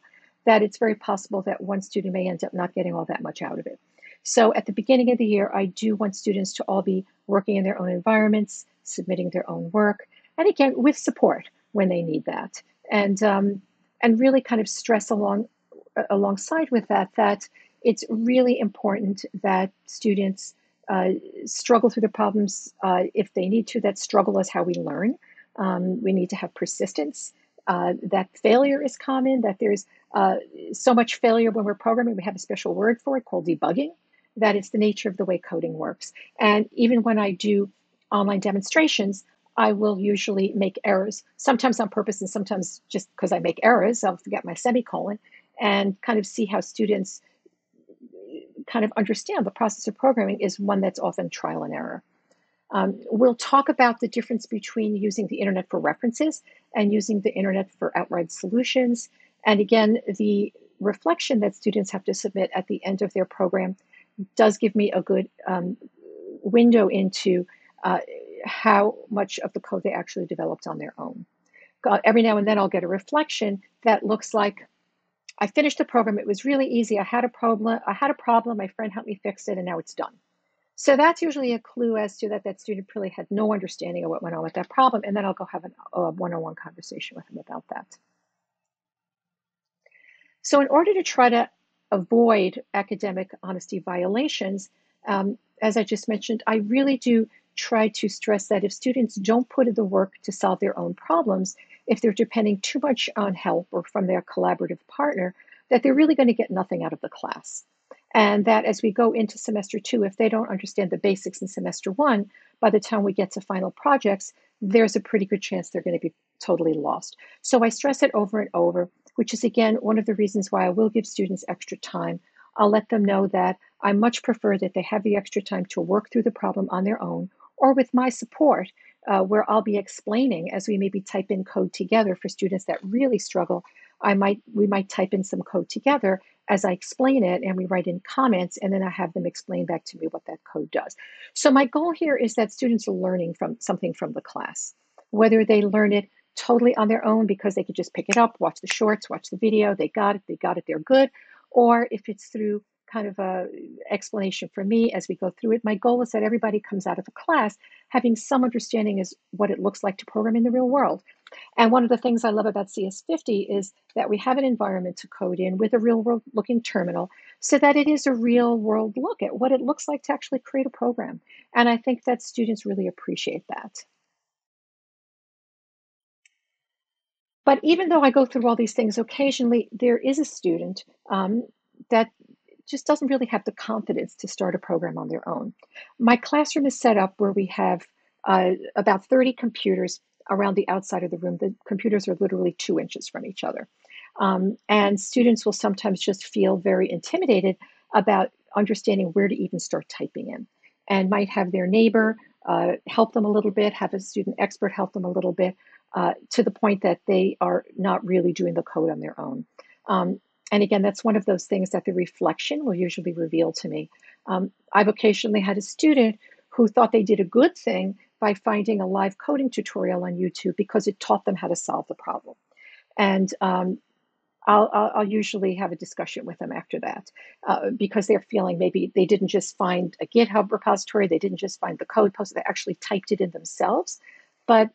B: that it's very possible that one student may end up not getting all that much out of it. So at the beginning of the year, I do want students to all be working in their own environments, submitting their own work, and again, with support when they need that. And, um, and really kind of stress along alongside with that, that it's really important that students uh, struggle through the problems uh, if they need to. That struggle is how we learn. Um, we need to have persistence. Uh, that failure is common, that there's uh, so much failure when we're programming, we have a special word for it called debugging, that it's the nature of the way coding works. And even when I do online demonstrations, I will usually make errors, sometimes on purpose and sometimes just because I make errors, I'll forget my semicolon, and kind of see how students kind of understand the process of programming is one that's often trial and error. Um, we'll talk about the difference between using the internet for references and using the internet for outright solutions. And again, the reflection that students have to submit at the end of their program does give me a good um, window into uh, how much of the code they actually developed on their own. Uh, every now and then I'll get a reflection that looks like, I finished the program, it was really easy, I had a problem, I had a problem, my friend helped me fix it, and now it's done. So that's usually a clue as to that that student really had no understanding of what went on with that problem, and then I'll go have an, a one-on-one conversation with them about that. So in order to try to avoid academic honesty violations, um, as I just mentioned, I really do try to stress that if students don't put in the work to solve their own problems, if they're depending too much on help or from their collaborative partner, that they're really going to get nothing out of the class. And that as we go into semester two, if they don't understand the basics in semester one, by the time we get to final projects, there's a pretty good chance they're going to be totally lost. So I stress it over and over, which is, again, one of the reasons why I will give students extra time. I'll let them know that I much prefer that they have the extra time to work through the problem on their own or with my support, uh, where I'll be explaining as we maybe type in code together for students that really struggle. I might, we might type in some code together as I explain it, and we write in comments, and then I have them explain back to me what that code does. So my goal here is that students are learning from something from the class, whether they learn it totally on their own because they could just pick it up, watch the shorts, watch the video, they got it, they got it, they're good, or if it's through kind of a explanation from me as we go through it. My goal is that everybody comes out of the class having some understanding as what it looks like to program in the real world. And one of the things I love about C S fifty is that we have an environment to code in with a real world looking terminal so that it is a real world look at what it looks like to actually create a program. And I think that students really appreciate that. But even though I go through all these things, occasionally there is a student um, that just doesn't really have the confidence to start a program on their own. My classroom is set up where we have uh, about thirty computers around the outside of the room. The computers are literally two inches from each other. Um, and students will sometimes just feel very intimidated about understanding where to even start typing in, and might have their neighbor uh, help them a little bit, have a student expert help them a little bit, uh, to the point that they are not really doing the code on their own. Um, and again, that's one of those things that the reflection will usually reveal to me. Um, I've occasionally had a student who thought they did a good thing by finding a live coding tutorial on YouTube because it taught them how to solve the problem. And um, I'll, I'll, I'll usually have a discussion with them after that uh, because they're feeling maybe they didn't just find a GitHub repository, they didn't just find the code post, they actually typed it in themselves. But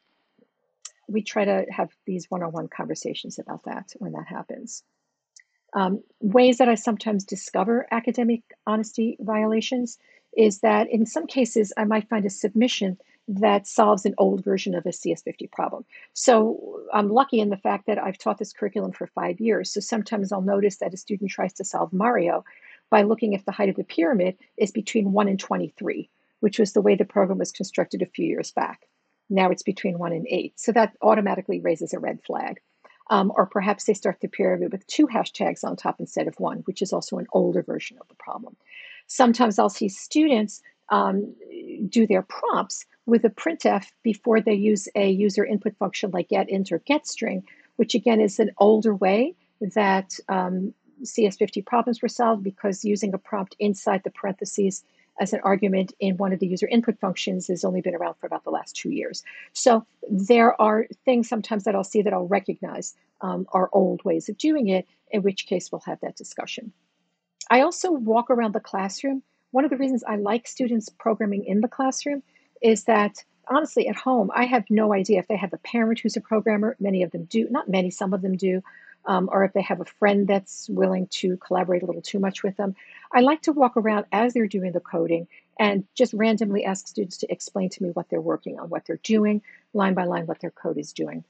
B: we try to have these one-on-one conversations about that when that happens. Um, ways that I sometimes discover academic honesty violations is that in some cases I might find a submission that solves an old version of a C S fifty problem. So I'm lucky in the fact that I've taught this curriculum for five years. So sometimes I'll notice that a student tries to solve Mario by looking if the height of the pyramid is between one and twenty-three, which was the way the program was constructed a few years back. Now it's between one and eight. So that automatically raises a red flag. Um, or perhaps they start the pyramid with two hashtags on top instead of one, which is also an older version of the problem. Sometimes I'll see students um, do their prompts with a printf before they use a user input function like getInt or getString, which again is an older way that um, C S fifty problems were solved, because using a prompt inside the parentheses as an argument in one of the user input functions has only been around for about the last two years. So there are things sometimes that I'll see that I'll recognize um, are old ways of doing it. in which case we'll have that discussion. I also walk around the classroom. One of the reasons I like students programming in the classroom is that, honestly, at home, I have no idea if they have a parent who's a programmer. Many of them do, not many, some of them do, um, or if they have a friend that's willing to collaborate a little too much with them. I like to walk around as they're doing the coding and just randomly ask students to explain to me what they're working on, what they're doing, line by line, what their code is doing.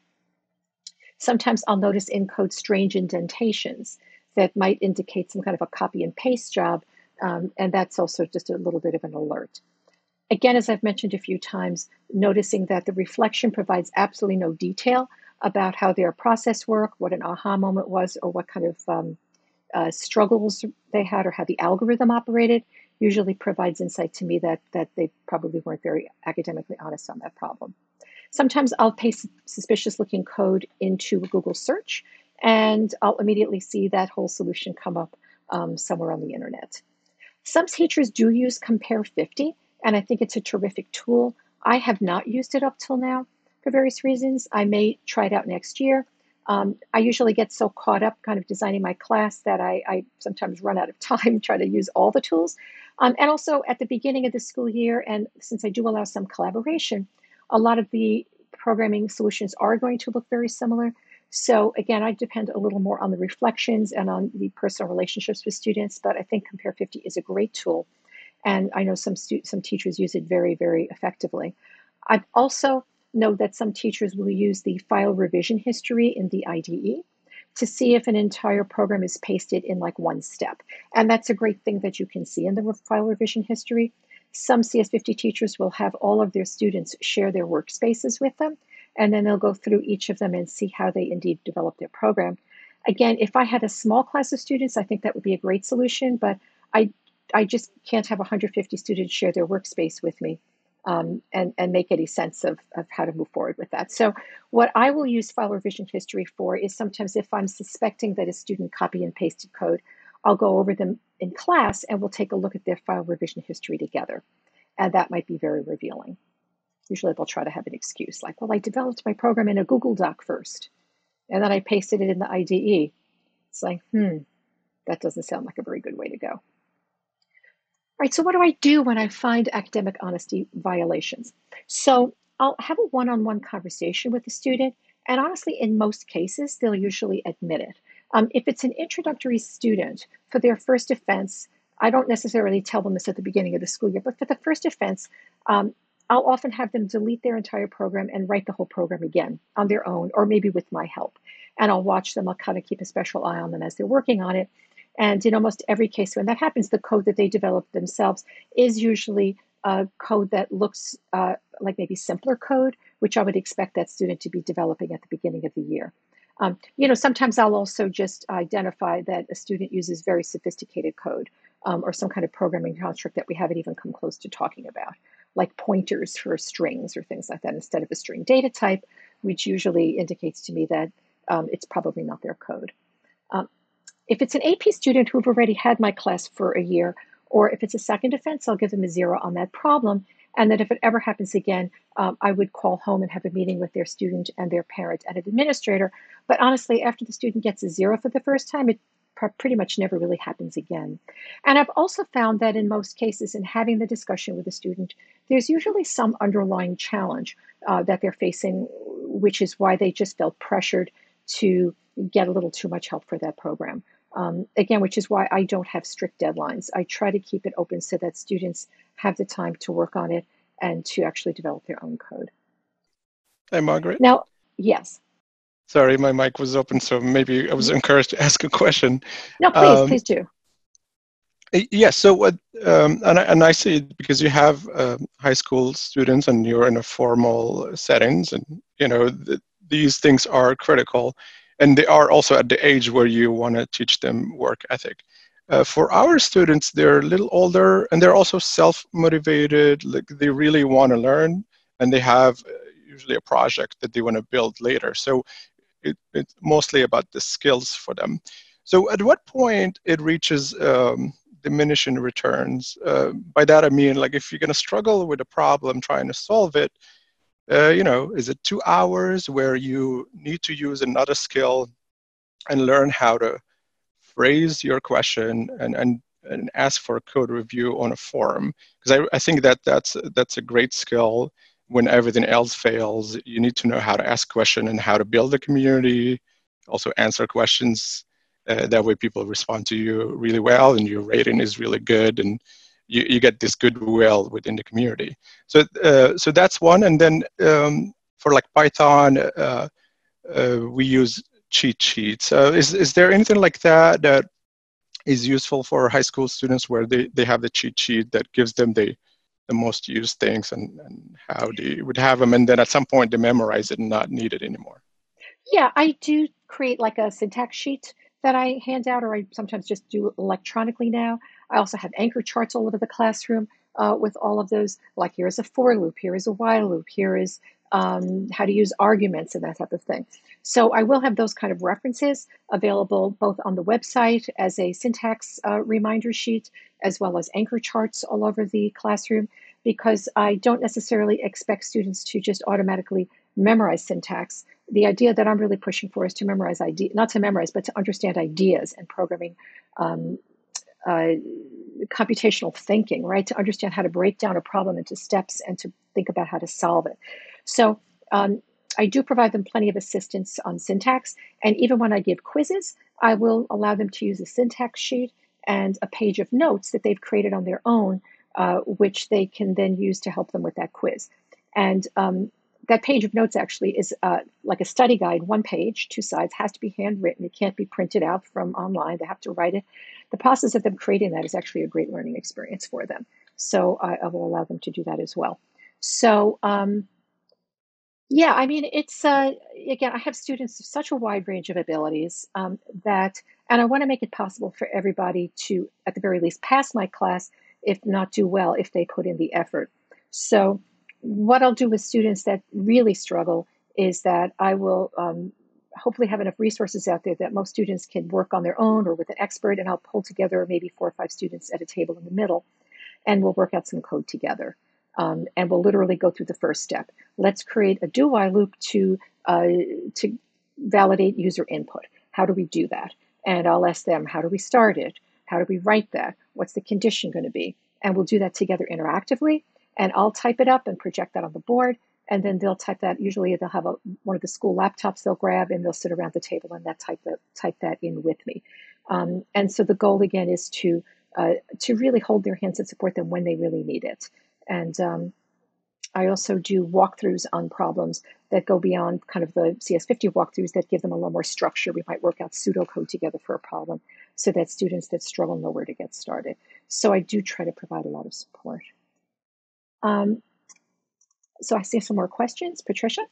B: Sometimes I'll notice in code strange indentations that might indicate some kind of a copy and paste job, um, and that's also just a little bit of an alert. Again, as I've mentioned a few times, noticing that the reflection provides absolutely no detail about how their process worked, what an aha moment was, or what kind of um, uh, struggles they had, or how the algorithm operated, usually provides insight to me that, that they probably weren't very academically honest on that problem. Sometimes I'll paste suspicious looking code into a Google search, and I'll immediately see that whole solution come up um, somewhere on the internet. Some teachers do use Compare fifty, and I think it's a terrific tool. I have not used it up till now for various reasons. I may try it out next year. Um, I usually get so caught up kind of designing my class that I, I sometimes run out of time trying to use all the tools. Um, and also at the beginning of the school year, and since I do allow some collaboration, a lot of the programming solutions are going to look very similar. So again, I depend a little more on the reflections and on the personal relationships with students, but I think Compare fifty is a great tool. And I know some stu- some teachers use it very, very effectively. I've also know that some teachers will use the file revision history in the I D E to see if an entire program is pasted in like one step. And that's a great thing that you can see in the file revision history. Some C S fifty teachers will have all of their students share their workspaces with them, and then they'll go through each of them and see how they indeed develop their program. Again, if I had a small class of students, I think that would be a great solution, but I I just can't have one hundred fifty students share their workspace with me um, and, and make any sense of, of how to move forward with that. So what I will use file revision history for is sometimes if I'm suspecting that a student copy and pasted code, I'll go over them in class and we'll take a look at their file revision history together. And that might be very revealing. Usually they'll try to have an excuse like, well, I developed my program in a Google Doc first, and then I pasted it in the I D E. It's like, hmm, that doesn't sound like a very good way to go. All right, so what do I do when I find academic honesty violations? So I'll have a one-on-one conversation with the student, and honestly, in most cases, they'll usually admit it. Um, if it's an introductory student, for their first offense, I don't necessarily tell them this at the beginning of the school year, but for the first offense, um, I'll often have them delete their entire program and write the whole program again on their own, or maybe with my help. And I'll watch them, I'll kind of keep a special eye on them as they're working on it. And in almost every case when that happens, the code that they develop themselves is usually a code that looks uh, like maybe simpler code, which I would expect that student to be developing at the beginning of the year. Um, you know, sometimes I'll also just identify that a student uses very sophisticated code um, or some kind of programming construct that we haven't even come close to talking about, like pointers for strings or things like that instead of a string data type, which usually indicates to me that um, it's probably not their code. Um, if it's an A P student who've already had my class for a year, or if it's a second offense, I'll give them a zero on that problem. And that if it ever happens again, um, I would call home and have a meeting with their student and their parent and an administrator. But honestly, after the student gets a zero for the first time, it pr- pretty much never really happens again. And I've also found that in most cases, in having the discussion with the student, there's usually some underlying challenge uh, that they're facing, which is why they just felt pressured to get a little too much help for that program. Um, again, which is why I don't have strict deadlines. I try to keep it open so that students have the time to work on it and to actually develop their own code.
C: Hi, Margaret.
B: Now, yes.
C: Sorry, my mic was open, so maybe I was encouraged to ask a question.
B: No, please,
C: um,
B: please do.
C: Yes, yeah, so what, um, and, I, and I see it because you have uh, high school students and you're in a formal settings, and you know th- these things are critical. And they are also at the age where you want to teach them work ethic. Uh, for our students, they're a little older and they're also self-motivated. Like they really want to learn, and they have usually a project that they want to build later. So it, it's mostly about the skills for them. So at what point it reaches um, diminishing returns? Uh, by that I mean, like if you're going to struggle with a problem trying to solve it, Uh, you know, is it two hours where you need to use another skill and learn how to phrase your question and, and, and ask for a code review on a forum. Because I, I think that that's, that's a great skill. When everything else fails, you need to know how to ask questions and how to build a community, also answer questions. Uh, that way people respond to you really well and your rating is really good and you, you get this goodwill within the community. So, uh, so that's one. And then um, for like Python, uh, uh, we use cheat sheets. Uh, is, is there anything like that that is useful for high school students where they, they have the cheat sheet that gives them the, the most used things and, and how they would have them, and then at some point they memorize it and not need it anymore?
B: Yeah, I do create like a syntax sheet that I hand out, or I sometimes just do electronically now. I also have anchor charts all over the classroom uh, with all of those, like here is a for loop, here is a while loop, here is um, how to use arguments and that type of thing. So I will have those kind of references available both on the website as a syntax uh, reminder sheet, as well as anchor charts all over the classroom, because I don't necessarily expect students to just automatically memorize syntax. The idea that I'm really pushing for is to memorize ideas, not to memorize, but to understand ideas and programming, um, uh, computational thinking, right? To understand how to break down a problem into steps and to think about how to solve it. So um, I do provide them plenty of assistance on syntax. And even when I give quizzes, I will allow them to use a syntax sheet and a page of notes that they've created on their own, uh, which they can then use to help them with that quiz. And um, that page of notes actually is uh, like a study guide, one page, two sides, has to be handwritten. It can't be printed out from online. They have to write it. The process of them creating that is actually a great learning experience for them. So I, I will allow them to do that as well. So um, yeah, I mean, it's, uh, again, I have students of such a wide range of abilities um, that, and I want to make it possible for everybody to, at the very least, pass my class, if not do well, if they put in the effort. So what I'll do with students that really struggle is that I will um, hopefully have enough resources out there that most students can work on their own or with an expert, and I'll pull together maybe four or five students at a table in the middle, and we'll work out some code together. Um, and we'll literally go through the first step. Let's create a do while loop to, uh, to validate user input. How do we do that? And I'll ask them, how do we start it? How do we write that? What's the condition going to be? And we'll do that together interactively. And I'll type it up and project that on the board. And then they'll type that. Usually they'll have a, one of the school laptops they'll grab, and they'll sit around the table and that type, that, type that in with me. Um, and so the goal, again, is to, uh, to really hold their hands and support them when they really need it. And um, I also do walkthroughs on problems that go beyond kind of the C S fifty walkthroughs that give them a little more structure. We might work out pseudocode together for a problem so that students that struggle know where to get started. So I do try to provide a lot of support. Um, so I see some more questions. Patricia?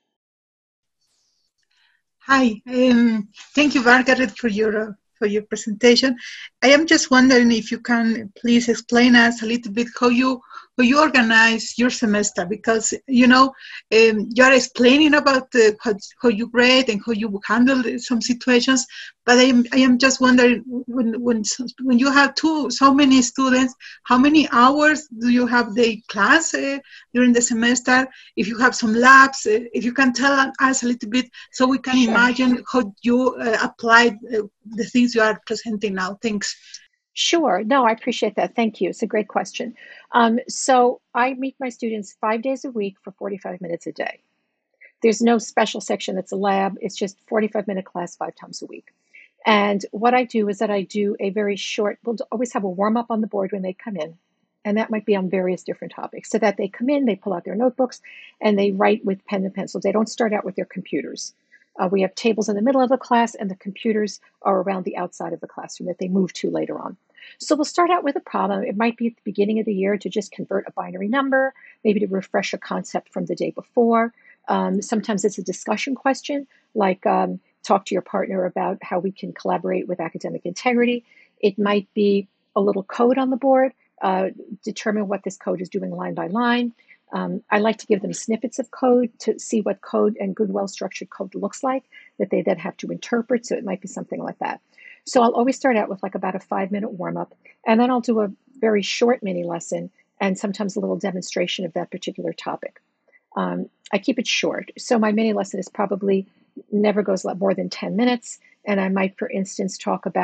N: Hi, um, thank you, Margaret, for your uh, for your presentation. I am just wondering if you can please explain us a little bit how you how you organize your semester, because you know um, you are explaining about the, how, how you grade and how you handle some situations. But I am I am just wondering, when when when you have two so many students, how many hours do you have the class uh, during the semester? If you have some labs, uh, if you can tell us a little bit, so we can
B: Sure.
N: imagine how you uh, applied uh, the things you are presenting now. Thanks.
B: Sure. No, I appreciate that. Thank you. It's a great question. Um, so I meet my students five days a week for forty-five minutes a day. There's no special section that's a lab. It's just forty-five minute class five times a week. And what I do is that I do a very short, we'll always have a warm up on the board when they come in. And that might be on various different topics, so that they come in, they pull out their notebooks, and they write with pen and pencil. They don't start out with their computers. Uh, we have tables in the middle of the class, and the computers are around the outside of the classroom that they move to later on. So we'll start out with a problem. It might be at the beginning of the year to just convert a binary number, maybe to refresh a concept from the day before. Um, sometimes it's a discussion question, like um, talk to your partner about how we can collaborate with academic integrity. It might be a little code on the board, uh, determine what this code is doing line by line. Um, I like to give them snippets of code to see what code and good, well-structured code looks like that they then have to interpret. So it might be something like that. So I'll always start out with like about a five-minute warm-up, and then I'll do a very short mini lesson and sometimes a little demonstration of that particular topic. Um, I keep it short. So my mini lesson is probably never goes more than ten minutes, and I might, for instance, talk about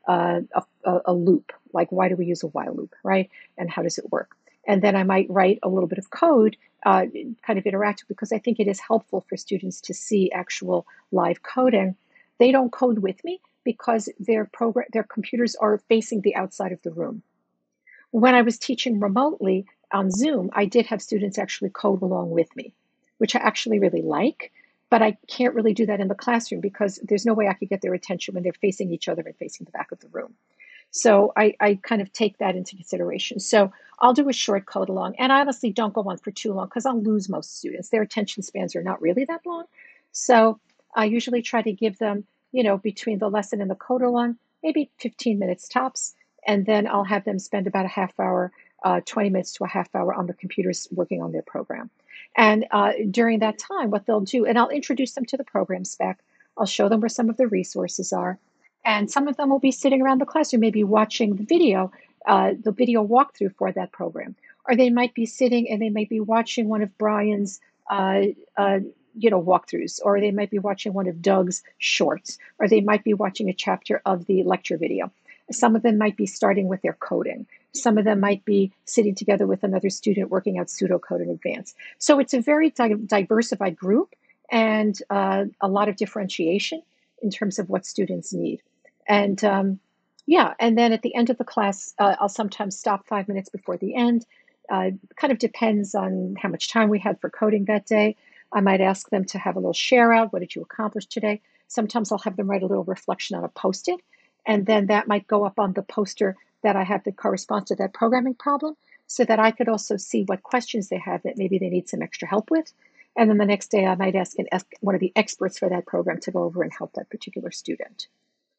B: uh, a, a, a loop, like why do we use a while loop, right? And how does it work? And then I might write a little bit of code, uh, kind of interactive, because I think it is helpful for students to see actual live coding. They don't code with me because their program, their computers are facing the outside of the room. When I was teaching remotely on Zoom, I did have students actually code along with me, which I actually really like, but I can't really do that in the classroom because there's no way I could get their attention when they're facing each other and facing the back of the room. So I, I kind of take that into consideration. So I'll do a short code along, and I honestly don't go on for too long because I'll lose most students. Their attention spans are not really that long. So I usually try to give them, you know, between the lesson and the code along, maybe fifteen minutes tops. And then I'll have them spend about a half hour, uh, twenty minutes to a half hour on the computers working on their program. And uh, during that time, what they'll do, and I'll introduce them to the program spec. I'll show them where some of the resources are. And some of them will be sitting around the classroom, maybe watching the video, uh, the video walkthrough for that program. Or they might be sitting and they might be watching one of Brian's, uh, uh, you know, walkthroughs, or they might be watching one of Doug's shorts, or they might be watching a chapter of the lecture video. Some of them might be starting with their coding. Some of them might be sitting together with another student working out pseudocode in advance. So it's a very di diversified group and uh, a lot of differentiation in terms of what students need. And um, yeah, and then at the end of the class, uh, I'll sometimes stop five minutes before the end. Uh, kind of depends on how much time we had for coding that day. I might ask them to have a little share out. What did you accomplish today? Sometimes I'll have them write a little reflection on a post-it, and then that might go up on the poster that I have that corresponds to that programming problem so that I could also see what questions they have that maybe they need some extra help with. And then the next day I might ask, an, ask one of the experts for that program to go over and help that particular student.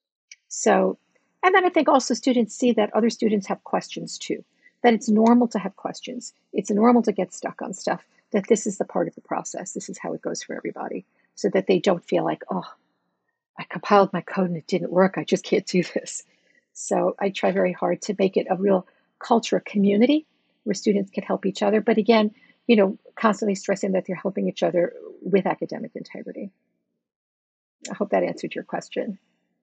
B: So, and then I think also students see that other students have questions too, that it's normal to have questions. It's normal to get stuck on stuff, that this is the part of the process. This is how it goes for everybody, so that they don't feel like, oh, I compiled my code and it didn't work. I just can't do this. So I try very hard to make it a real culture of community where students can help each other. But again, you know, constantly stressing that they're helping each other with academic integrity. I hope that answered your question.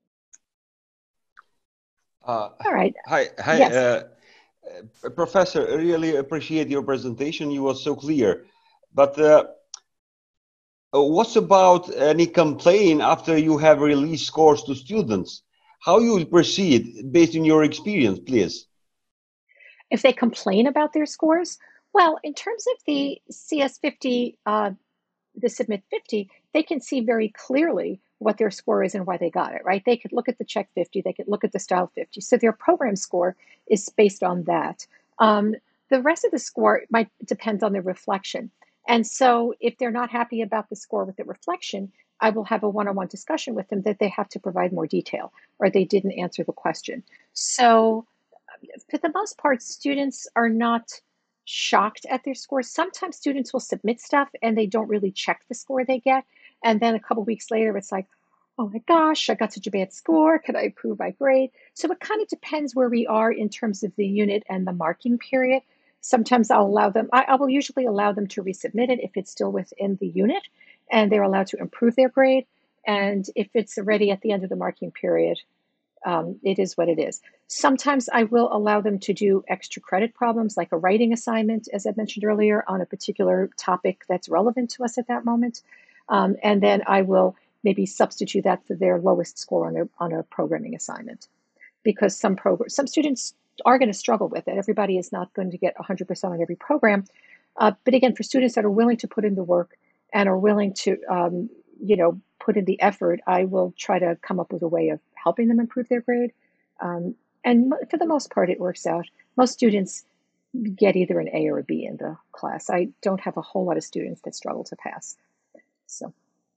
K: Uh,
B: All right.
K: Hi, hi,
B: Yes.
K: uh, uh, Professor. I really appreciate your presentation. You were so clear. But uh, uh, what's about any complaint after you have released scores to students? How you will proceed based on your experience, please?
B: If they complain about their scores, well, in terms of the C S fifty, uh, the Submit fifty, they can see very clearly what their score is and why they got it, right? They could look at the check fifty, they could look at the style fifty. So their program score is based on that. Um, the rest of the score might depend on the reflection. And so if they're not happy about the score with the reflection, I will have a one-on-one discussion with them that they have to provide more detail or they didn't answer the question. So for the most part, students are not shocked at their scores. Sometimes students will submit stuff and they don't really check the score they get. And then a couple weeks later, it's like, oh my gosh, I got such a bad score. Could I improve my grade? So it kind of depends where we are in terms of the unit and the marking period. Sometimes I'll allow them, I, I will usually allow them to resubmit it if it's still within the unit and they're allowed to improve their grade. And if it's already at the end of the marking period, um, it is what it is. Sometimes I will allow them to do extra credit problems, like a writing assignment, as I mentioned earlier, on a particular topic that's relevant to us at that moment. Um, and then I will maybe substitute that for their lowest score on, their, on a programming assignment. Because some, progr some students are going to struggle with it. Everybody is not going to get one hundred percent on every program. Uh, but again, for students that are willing to put in the work and are willing to, um, you know, put in the effort, I will try to come up with a way of helping them improve their grade. Um, and for the most part, it works out. Most students get either an A or a B in the class. I don't have a whole lot of students that struggle to pass. So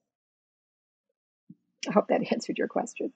B: I hope that answered your question.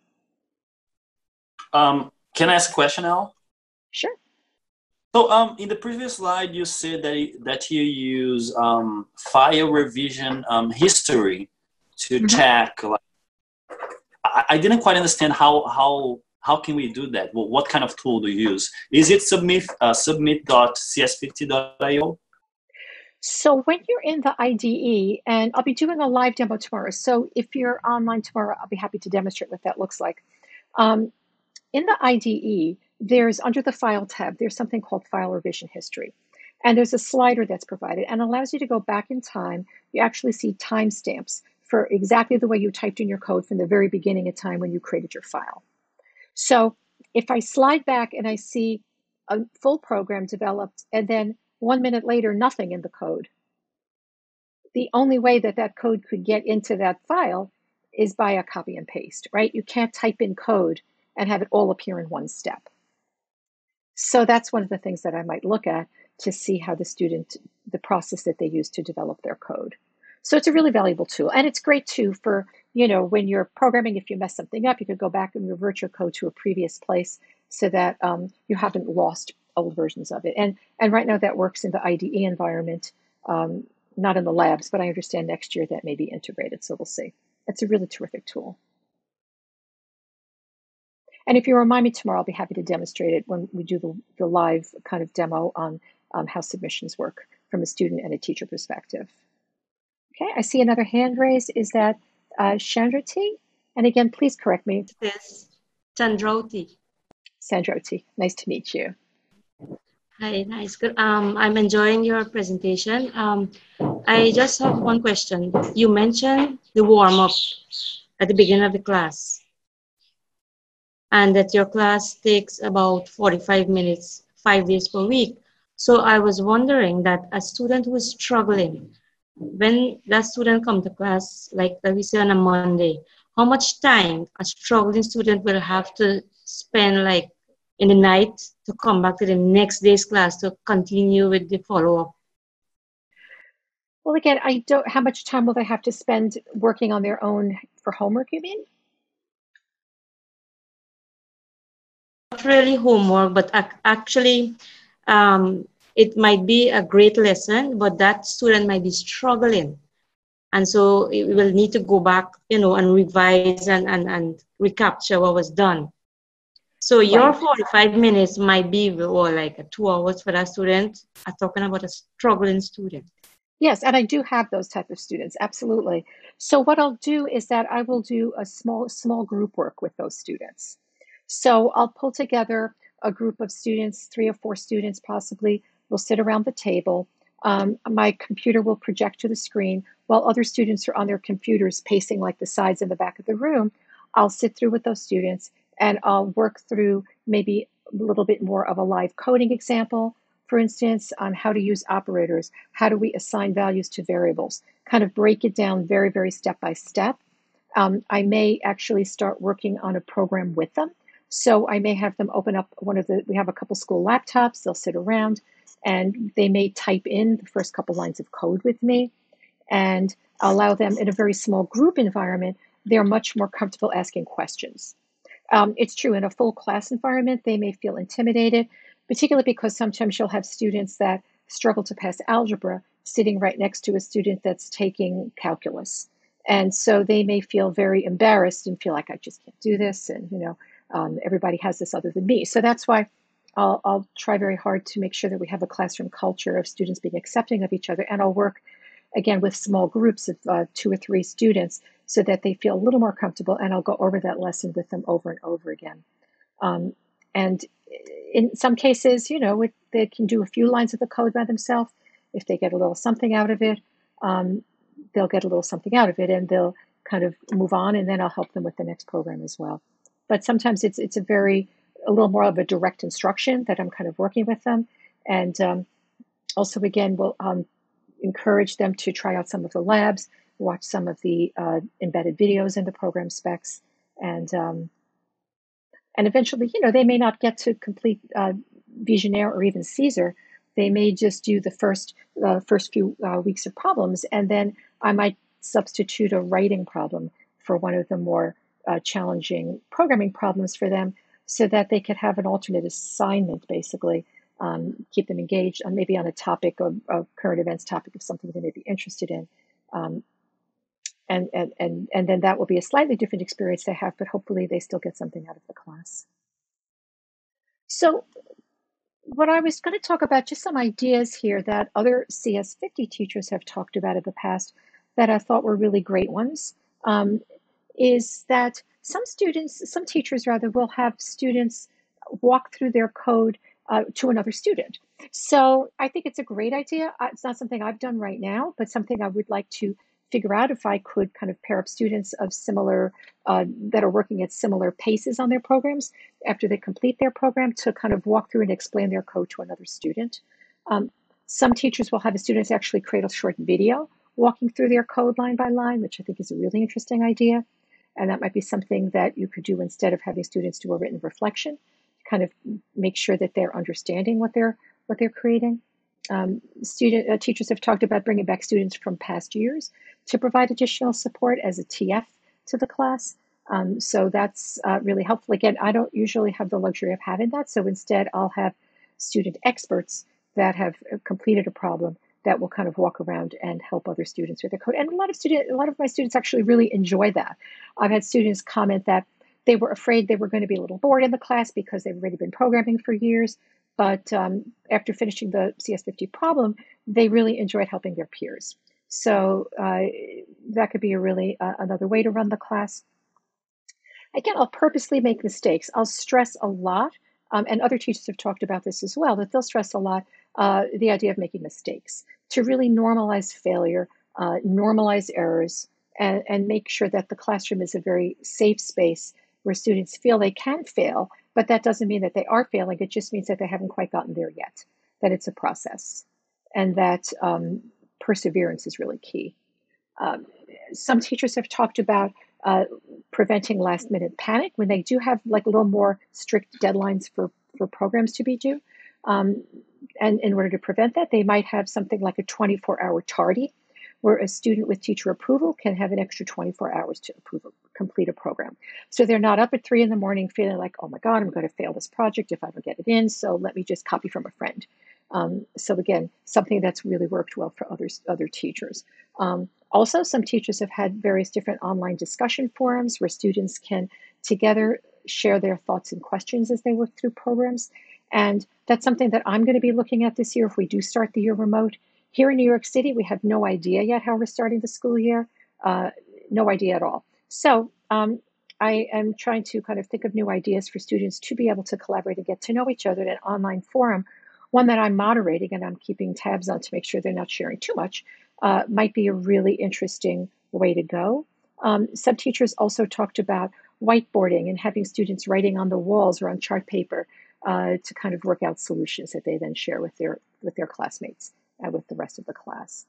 O: Um, can I ask a question, Al?
B: Sure.
O: So um, in the previous slide, you said that, that you use um, file revision um, history to mm-hmm. check. Like, I, I didn't quite understand how, how, how can we do that? Well, what kind of tool do you use? Is it submit, uh, submit dot C S fifty dot I O?
B: So when you're in the I D E, and I'll be doing a live demo tomorrow. So if you're online tomorrow, I'll be happy to demonstrate what that looks like. Um, in the I D E, there's under the File tab, there's something called File Revision History. And there's a slider that's provided and allows you to go back in time. You actually see timestamps for exactly the way you typed in your code from the very beginning of time when you created your file. So if I slide back and I see a full program developed and then one minute later, nothing in the code, the only way that that code could get into that file is by a copy and paste, right? You can't type in code and have it all appear in one step. So that's one of the things that I might look at to see how the student, the process that they use to develop their code. So it's a really valuable tool. And it's great too for, you know, when you're programming, if you mess something up, you could go back and revert your code to a previous place so that um, you haven't lost old versions of it. And, and right now that works in the I D E environment, um, not in the labs, but I understand next year that may be integrated. So we'll see. It's a really terrific tool. And if you remind me tomorrow, I'll be happy to demonstrate it when we do the, the live kind of demo on um, how submissions work from a student and a teacher perspective. Okay, I see another hand raised. Is that uh, Chandrati? And again, please correct me.
P: Yes, Chandrati.
B: Chandrati, nice to meet you.
P: Hi, nice. Good. Um, I'm enjoying your presentation. Um, I just have one question. You mentioned the warm-up at the beginning of the class, and that your class takes about forty-five minutes, five days per week. So I was wondering that a student who is struggling, when that student comes to class, like we say on a Monday, how much time a struggling student will have to spend like in the night to come back to the next day's class to continue with the follow-up?
B: Well, again, I don't, how much time will they have to spend working on their own for homework, you mean?
P: Not really homework, but ac actually um, it might be a great lesson, but that student might be struggling. And so it will need to go back, you know, and revise and, and, and recapture what was done. So your
B: Right.
P: forty-five minutes might be or like two hours for that student. I'm talking about a struggling student.
B: Yes, and I do have those type of students, absolutely. So what I'll do is that I will do a small, small group work with those students. So I'll pull together a group of students, three or four students possibly. We'll sit around the table. Um, my computer will project to the screen while other students are on their computers pacing like the sides and the back of the room. I'll sit through with those students and I'll work through maybe a little bit more of a live coding example, for instance, on how to use operators, how do we assign values to variables, kind of break it down very, very step by step. Um, I may actually start working on a program with them. So I may have them open up one of the, we have a couple school laptops, they'll sit around and they may type in the first couple lines of code with me and allow them in a very small group environment, they're much more comfortable asking questions. Um, it's true in a full class environment, they may feel intimidated, particularly because sometimes you'll have students that struggle to pass algebra sitting right next to a student that's taking calculus. And so they may feel very embarrassed and feel like I just can't do this. And, you know, um, everybody has this other than me. So that's why I'll, I'll try very hard to make sure that we have a classroom culture of students being accepting of each other. And I'll work, again, with small groups of uh, two or three students so that they feel a little more comfortable. And I'll go over that lesson with them over and over again. Um, and in some cases, you know, it, they can do a few lines of the code by themselves. If they get a little something out of it, um, they'll get a little something out of it and they'll kind of move on, and then I'll help them with the next program as well. But sometimes it's it's a very, a little more of a direct instruction that I'm kind of working with them. And um, also, again, we'll um, encourage them to try out some of the labs, watch some of the uh, embedded videos in the program specs, and um, and eventually, you know, they may not get to complete uh, Visionaire or even Caesar. They may just do the first uh, first few uh, weeks of problems, and then I might substitute a writing problem for one of the more uh, challenging programming problems for them, so that they could have an alternate assignment, basically, um, keep them engaged on maybe on a topic of, of current events, topic of something they may be interested in. Um, and, and, and, and then that will be a slightly different experience they have, but hopefully they still get something out of the class. So what I was going to talk about, just some ideas here that other C S fifty teachers have talked about in the past that I thought were really great ones. Um, is that some students, some teachers rather, will have students walk through their code uh, to another student. So I think it's a great idea. It's not something I've done right now, but something I would like to figure out if I could kind of pair up students of similar, uh, that are working at similar paces on their programs after they complete their program to kind of walk through and explain their code to another student. Um, some teachers will have the students actually create a short video walking through their code line by line, which I think is a really interesting idea. And that might be something that you could do instead of having students do a written reflection, kind of make sure that they're understanding what they're, what they're creating. Um, student uh, teachers have talked about bringing back students from past years to provide additional support as a T F to the class. Um, so that's uh, really helpful. Again, I don't usually have the luxury of having that. So instead, I'll have student experts that have completed a problem that will kind of walk around and help other students with their code. And a lot of student, a lot of my students actually really enjoy that. I've had students comment that they were afraid they were going to be a little bored in the class because they've already been programming for years. But um, after finishing the C S fifty problem, they really enjoyed helping their peers. So uh, that could be a really uh, another way to run the class. Again, I'll purposely make mistakes. I'll stress a lot, um, and other teachers have talked about this as well, that they'll stress a lot uh, the idea of making mistakes, to really normalize failure, uh, normalize errors, and, and make sure that the classroom is a very safe space where students feel they can fail, but that doesn't mean that they are failing. It just means that they haven't quite gotten there yet, that it's a process, and that um, perseverance is really key. Um, some teachers have talked about uh, preventing last minute panic when they do have like a little more strict deadlines for, for programs to be due. Um, and in order to prevent that, they might have something like a twenty-four hour tardy, where a student with teacher approval can have an extra twenty-four hours to approve, complete a program. So they're not up at three in the morning feeling like, oh my God, I'm going to fail this project if I don't get it in, so let me just copy from a friend. Um, so again, something that's really worked well for others, other teachers. Um, also, some teachers have had various different online discussion forums where students can together share their thoughts and questions as they work through programs. And that's something that I'm going to be looking at this year if we do start the year remote. Here in New York City, we have no idea yet how we're starting the school year, uh, no idea at all. So um, I am trying to kind of think of new ideas for students to be able to collaborate and get to know each other in an online forum. One that I'm moderating and I'm keeping tabs on to make sure they're not sharing too much uh, might be a really interesting way to go. Um, some teachers also talked about whiteboarding and having students writing on the walls or on chart paper uh, to kind of work out solutions that they then share with their, with their classmates and with the rest of the class.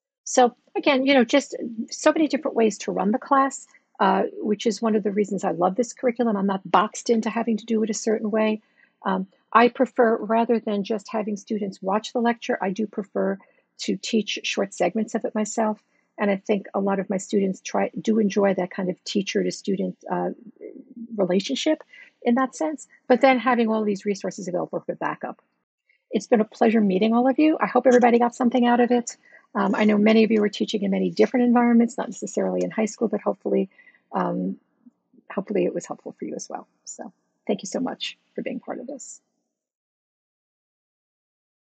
B: So again, you know, just so many different ways to run the class, uh, which is one of the reasons I love this curriculum. I'm not boxed into having to do it a certain way. Um, I prefer, rather than just having students watch the lecture, I do prefer to teach short segments of it myself. And I think a lot of my students try do enjoy that kind of teacher to student uh, relationship in that sense, but then having all these resources available for backup. It's been a pleasure meeting all of you. I hope everybody got something out of it. Um, I know many of you are teaching in many different environments, not necessarily in high school, but hopefully, um, hopefully it was helpful for you as well. So thank you so much for being part of this.